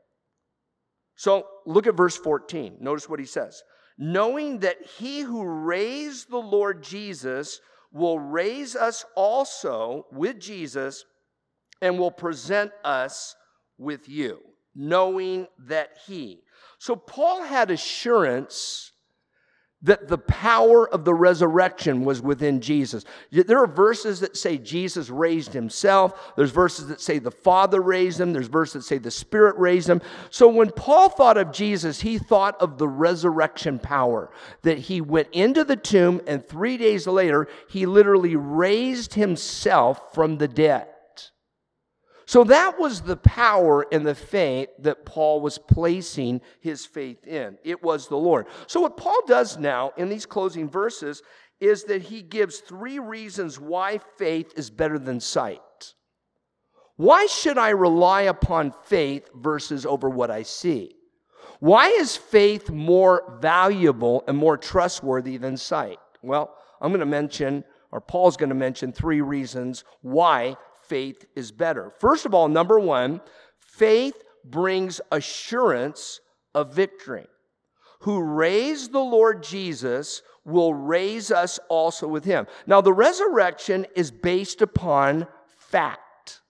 So look at verse fourteen. Notice what he says. Knowing that he who raised the Lord Jesus will raise us also with Jesus and will present us with you, knowing that he. So Paul had assurance that the power of the resurrection was within Jesus. There are verses that say Jesus raised himself. There's verses that say the Father raised him. There's verses that say the Spirit raised him. So when Paul thought of Jesus, he thought of the resurrection power, that he went into the tomb and three days later, he literally raised himself from the dead. So that was the power and the faith that Paul was placing his faith in. It was the Lord. So what Paul does now in these closing verses is that he gives three reasons why faith is better than sight. Why should I rely upon faith versus over what I see? Why is faith more valuable and more trustworthy than sight? Well, I'm going to mention, or Paul's going to mention three reasons why faith is better. First of all, number one, faith brings assurance of victory. Who raised the Lord Jesus will raise us also with him. Now, the resurrection is based upon fact.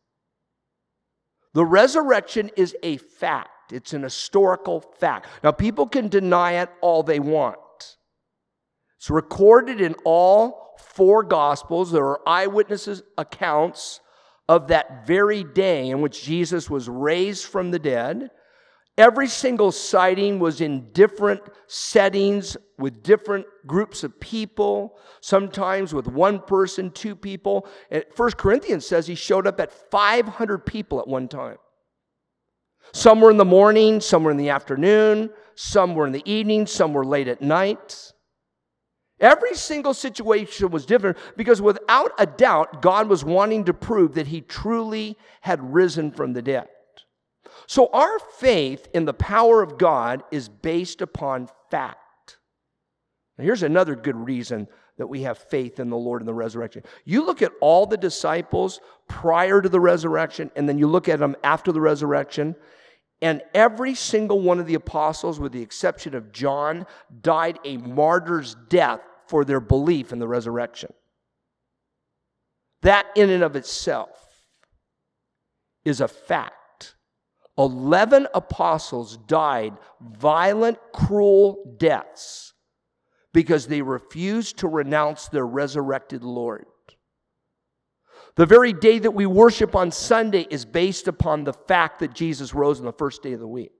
The resurrection is a fact. It's an historical fact. Now, people can deny it all they want. It's recorded in all four Gospels. There are eyewitnesses' accounts of that very day in which Jesus was raised from the dead. Every single sighting was in different settings with different groups of people, sometimes with one person, two people. And First Corinthians says he showed up at five hundred people at one time. Some were in the morning, some were in the afternoon, some were in the evening, some were late at night. Every single situation was different because without a doubt, God was wanting to prove that he truly had risen from the dead. So our faith in the power of God is based upon fact. Now here's another good reason that we have faith in the Lord and the resurrection. You look at all the disciples prior to the resurrection, and then you look at them after the resurrection, and every single one of the apostles, with the exception of John, died a martyr's death for their belief in the resurrection. That in and of itself is a fact. Eleven apostles died violent, cruel deaths because they refused to renounce their resurrected Lord. The very day that we worship on Sunday is based upon the fact that Jesus rose on the first day of the week.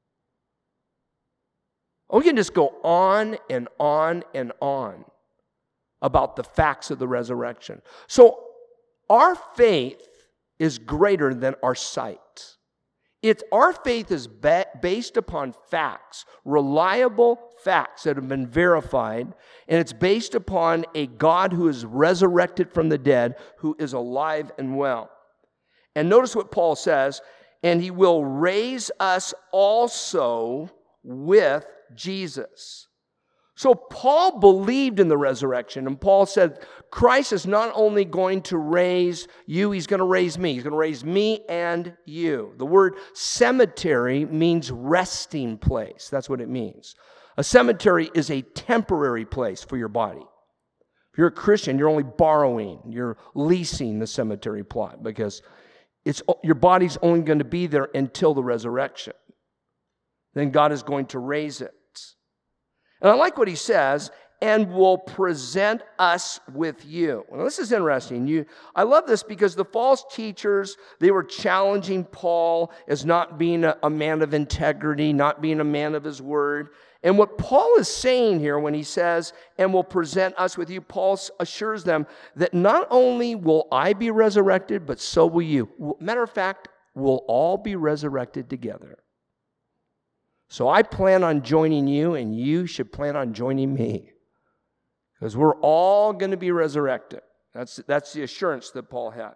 We can just go on and on and on about the facts of the resurrection. So our faith is greater than our sight. It's, our faith is ba- based upon facts, reliable facts that have been verified, and it's based upon a God who is resurrected from the dead, who is alive and well. And notice what Paul says, and he will raise us also with Jesus. So Paul believed in the resurrection, and Paul said, Christ is not only going to raise you, he's going to raise me. He's going to raise me and you. The word cemetery means resting place. That's what it means. A cemetery is a temporary place for your body. If you're a Christian, you're only borrowing, you're leasing the cemetery plot because it's your body's only going to be there until the resurrection. Then God is going to raise it. And I like what he says, and will present us with you. Well, this is interesting. You, I love this because the false teachers, they were challenging Paul as not being a, a man of integrity, not being a man of his word. And what Paul is saying here when he says, and will present us with you, Paul assures them that not only will I be resurrected, but so will you. Matter of fact, we'll all be resurrected together. So I plan on joining you, and you should plan on joining me. Because we're all going to be resurrected. That's, that's the assurance that Paul had.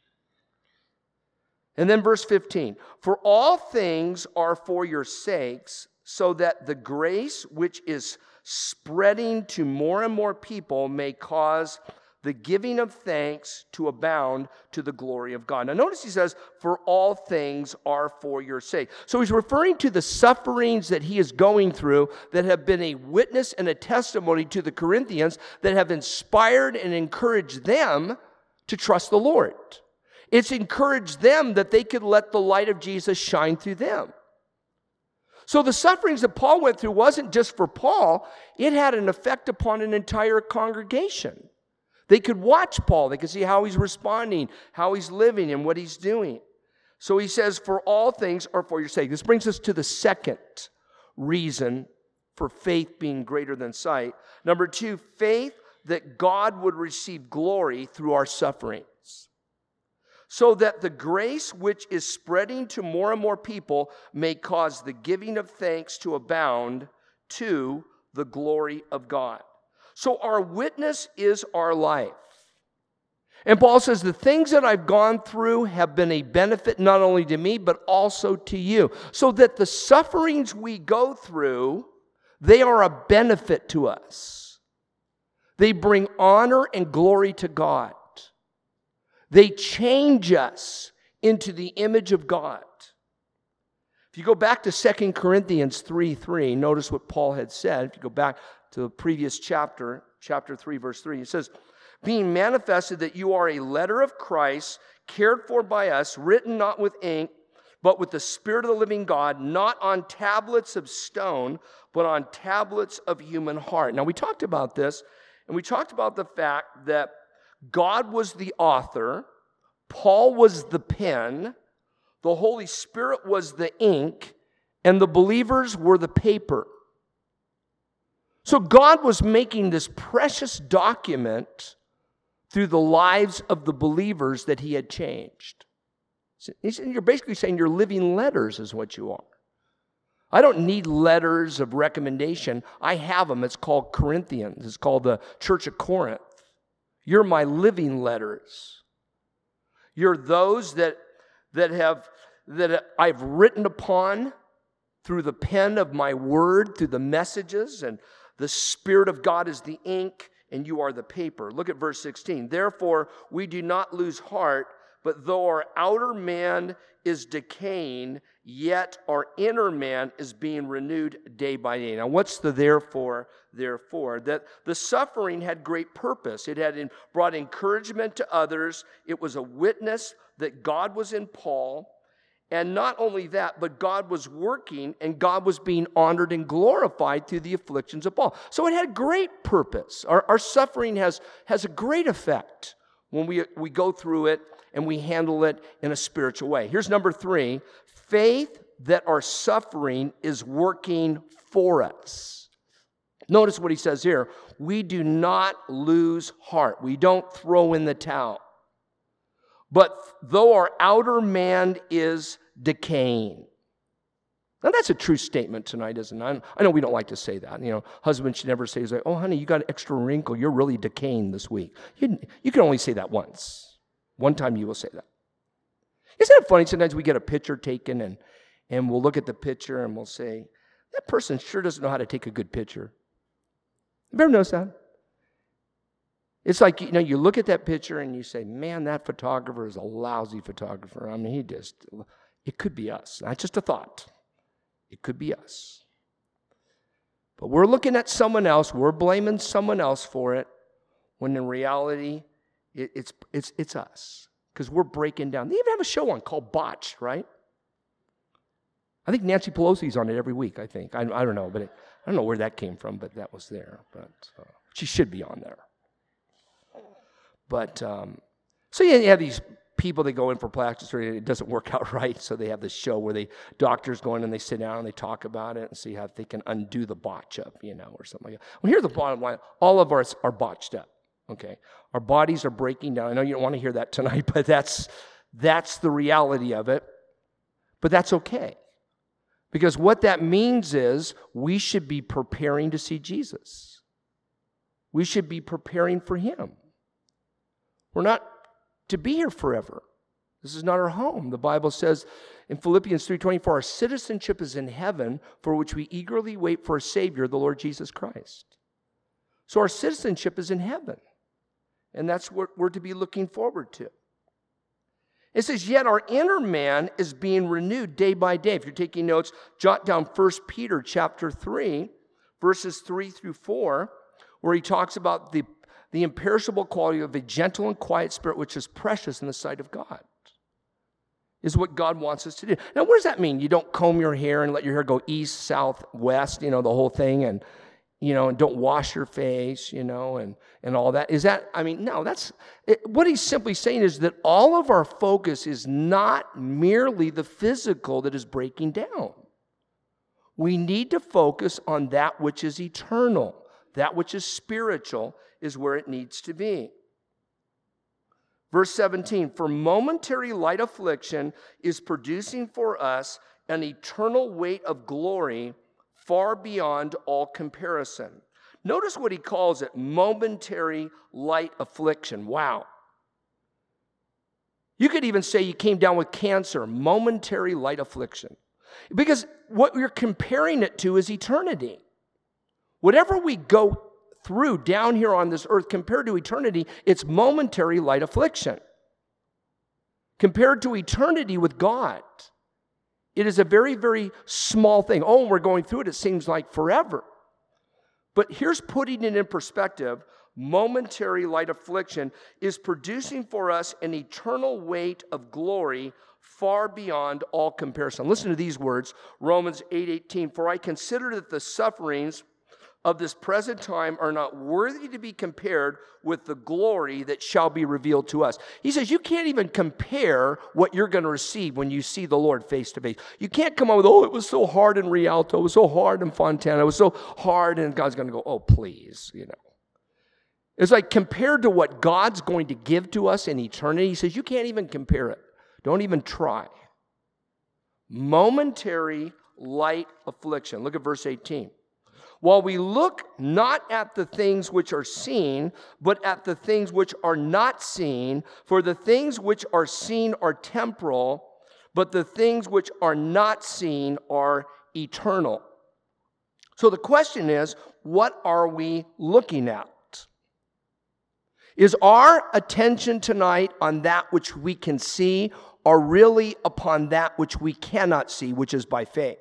And then verse fifteen. For all things are for your sakes, so that the grace which is spreading to more and more people may cause the giving of thanks to abound to the glory of God. Now notice he says, for all things are for your sake. So he's referring to the sufferings that he is going through that have been a witness and a testimony to the Corinthians that have inspired and encouraged them to trust the Lord. It's encouraged them that they could let the light of Jesus shine through them. So the sufferings that Paul went through wasn't just for Paul, it had an effect upon an entire congregation. They could watch Paul. They could see how he's responding, how he's living, and what he's doing. So he says, for all things are for your sake. This brings us to the second reason for faith being greater than sight. Number two, faith that God would receive glory through our sufferings. So that the grace which is spreading to more and more people may cause the giving of thanks to abound to the glory of God. So our witness is our life. And Paul says, the things that I've gone through have been a benefit not only to me, but also to you. So that the sufferings we go through, they are a benefit to us. They bring honor and glory to God. They change us into the image of God. If you go back to Second Corinthians three three, notice what Paul had said. If you go back to the previous chapter, chapter three, verse three, he says, being manifested that you are a letter of Christ, cared for by us, written not with ink, but with the Spirit of the living God, not on tablets of stone, but on tablets of human heart. Now, we talked about this, and we talked about the fact that God was the author, Paul was the pen, the Holy Spirit was the ink, and the believers were the paper. So God was making this precious document through the lives of the believers that he had changed. You're basically saying you're living letters is what you are. I don't need letters of recommendation. I have them. It's called Corinthians. It's called the Church of Corinth. You're my living letters. You're those that, that, have, that I've written upon through the pen of my word, through the messages, and the Spirit of God is the ink, and you are the paper. Look at verse sixteen. Therefore, we do not lose heart, but though our outer man is decaying, yet our inner man is being renewed day by day. Now, what's the therefore? Therefore, that the suffering had great purpose. It had brought encouragement to others. It was a witness that God was in Paul. And not only that, but God was working and God was being honored and glorified through the afflictions of Paul. So it had great purpose. Our, our suffering has, has a great effect when we, we go through it and we handle it in a spiritual way. Here's number three, faith that our suffering is working for us. Notice what he says here. We do not lose heart. We don't throw in the towel. But though our outer man is decaying. Now that's a true statement tonight, isn't it? I know we don't like to say that. You know, husbands should never say, oh, honey, you got an extra wrinkle. You're really decaying this week. You, you can only say that once. One time you will say that. Isn't it funny? Sometimes we get a picture taken and, and we'll look at the picture and we'll say, that person sure doesn't know how to take a good picture. Have you ever noticed that? It's like, you know, you look at that picture and you say, man, that photographer is a lousy photographer. I mean, he just, it could be us. That's just a thought. It could be us. But we're looking at someone else. We're blaming someone else for it, when in reality, it, it's, it's, it's us. Because we're breaking down. They even have a show on called Botch, right? I think Nancy Pelosi's on it every week, I think. I, I don't know, but it, I don't know where that came from, but that was there. But uh, she should be on there. But, um, so yeah, you have these people that go in for plastic surgery, it doesn't work out right, so they have this show where the doctors go in and they sit down and they talk about it and see how they can undo the botch up, you know, or something like that. Well, here's the bottom line. All of ours are botched up, okay? Our bodies are breaking down. I know you don't want to hear that tonight, but that's that's the reality of it. But that's okay. Because what that means is we should be preparing to see Jesus. We should be preparing for him. We're not to be here forever. This is not our home. The Bible says in Philippians three twenty-four, our citizenship is in heaven, for which we eagerly wait for a Savior, the Lord Jesus Christ. So our citizenship is in heaven. And that's what we're to be looking forward to. It says, yet our inner man is being renewed day by day. If you're taking notes, jot down First Peter chapter three, verses three through four, where he talks about the, the imperishable quality of a gentle and quiet spirit, which is precious in the sight of God, is what God wants us to do. Now, what does that mean? You don't comb your hair and let your hair go east, south, west, you know, the whole thing, and you know, and don't wash your face, you know, and, and all that. Is that, I mean, no, that's, it, what he's simply saying is that all of our focus is not merely the physical that is breaking down. We need to focus on that which is eternal. That which is spiritual is where it needs to be. Verse seventeen, for momentary light affliction is producing for us an eternal weight of glory far beyond all comparison. Notice what he calls it, momentary light affliction. Wow. You could even say you came down with cancer, momentary light affliction. Because what you're comparing it to is eternity. Whatever we go through down here on this earth compared to eternity, it's momentary light affliction. Compared to eternity with God, it is a very, very small thing. Oh, we're going through it. It seems like forever. But here's putting it in perspective. Momentary light affliction is producing for us an eternal weight of glory far beyond all comparison. Listen to these words, Romans eight eighteen. For I consider that the sufferings of this present time are not worthy to be compared with the glory that shall be revealed to us. He says you can't even compare what you're going to receive when you see the Lord face to face. You can't come up with, oh, it was so hard in Rialto, it was so hard in Fontana, it was so hard, and God's going to go, oh, please, you know. It's like compared to what God's going to give to us in eternity, he says you can't even compare it. Don't even try. Momentary light affliction. Look at verse eighteen. While we look not at the things which are seen, but at the things which are not seen, for the things which are seen are temporal, but the things which are not seen are eternal. So the question is, what are we looking at? Is our attention tonight on that which we can see, or really upon that which we cannot see, which is by faith?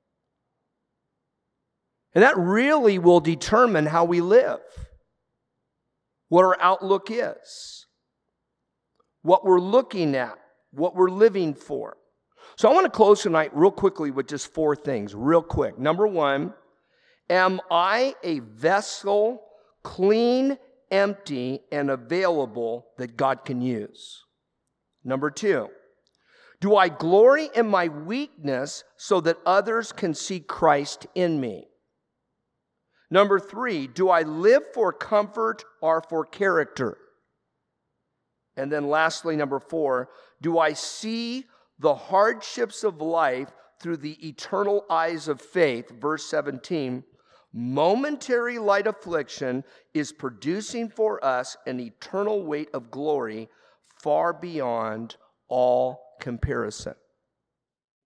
And that really will determine how we live, what our outlook is, what we're looking at, what we're living for. So I want to close tonight real quickly with just four things, real quick. Number one, am I a vessel, clean, empty, and available that God can use? Number two, do I glory in my weakness so that others can see Christ in me? Number three, do I live for comfort or for character? And then lastly, number four, do I see the hardships of life through the eternal eyes of faith? Verse seventeen, momentary light affliction is producing for us an eternal weight of glory far beyond all comparison.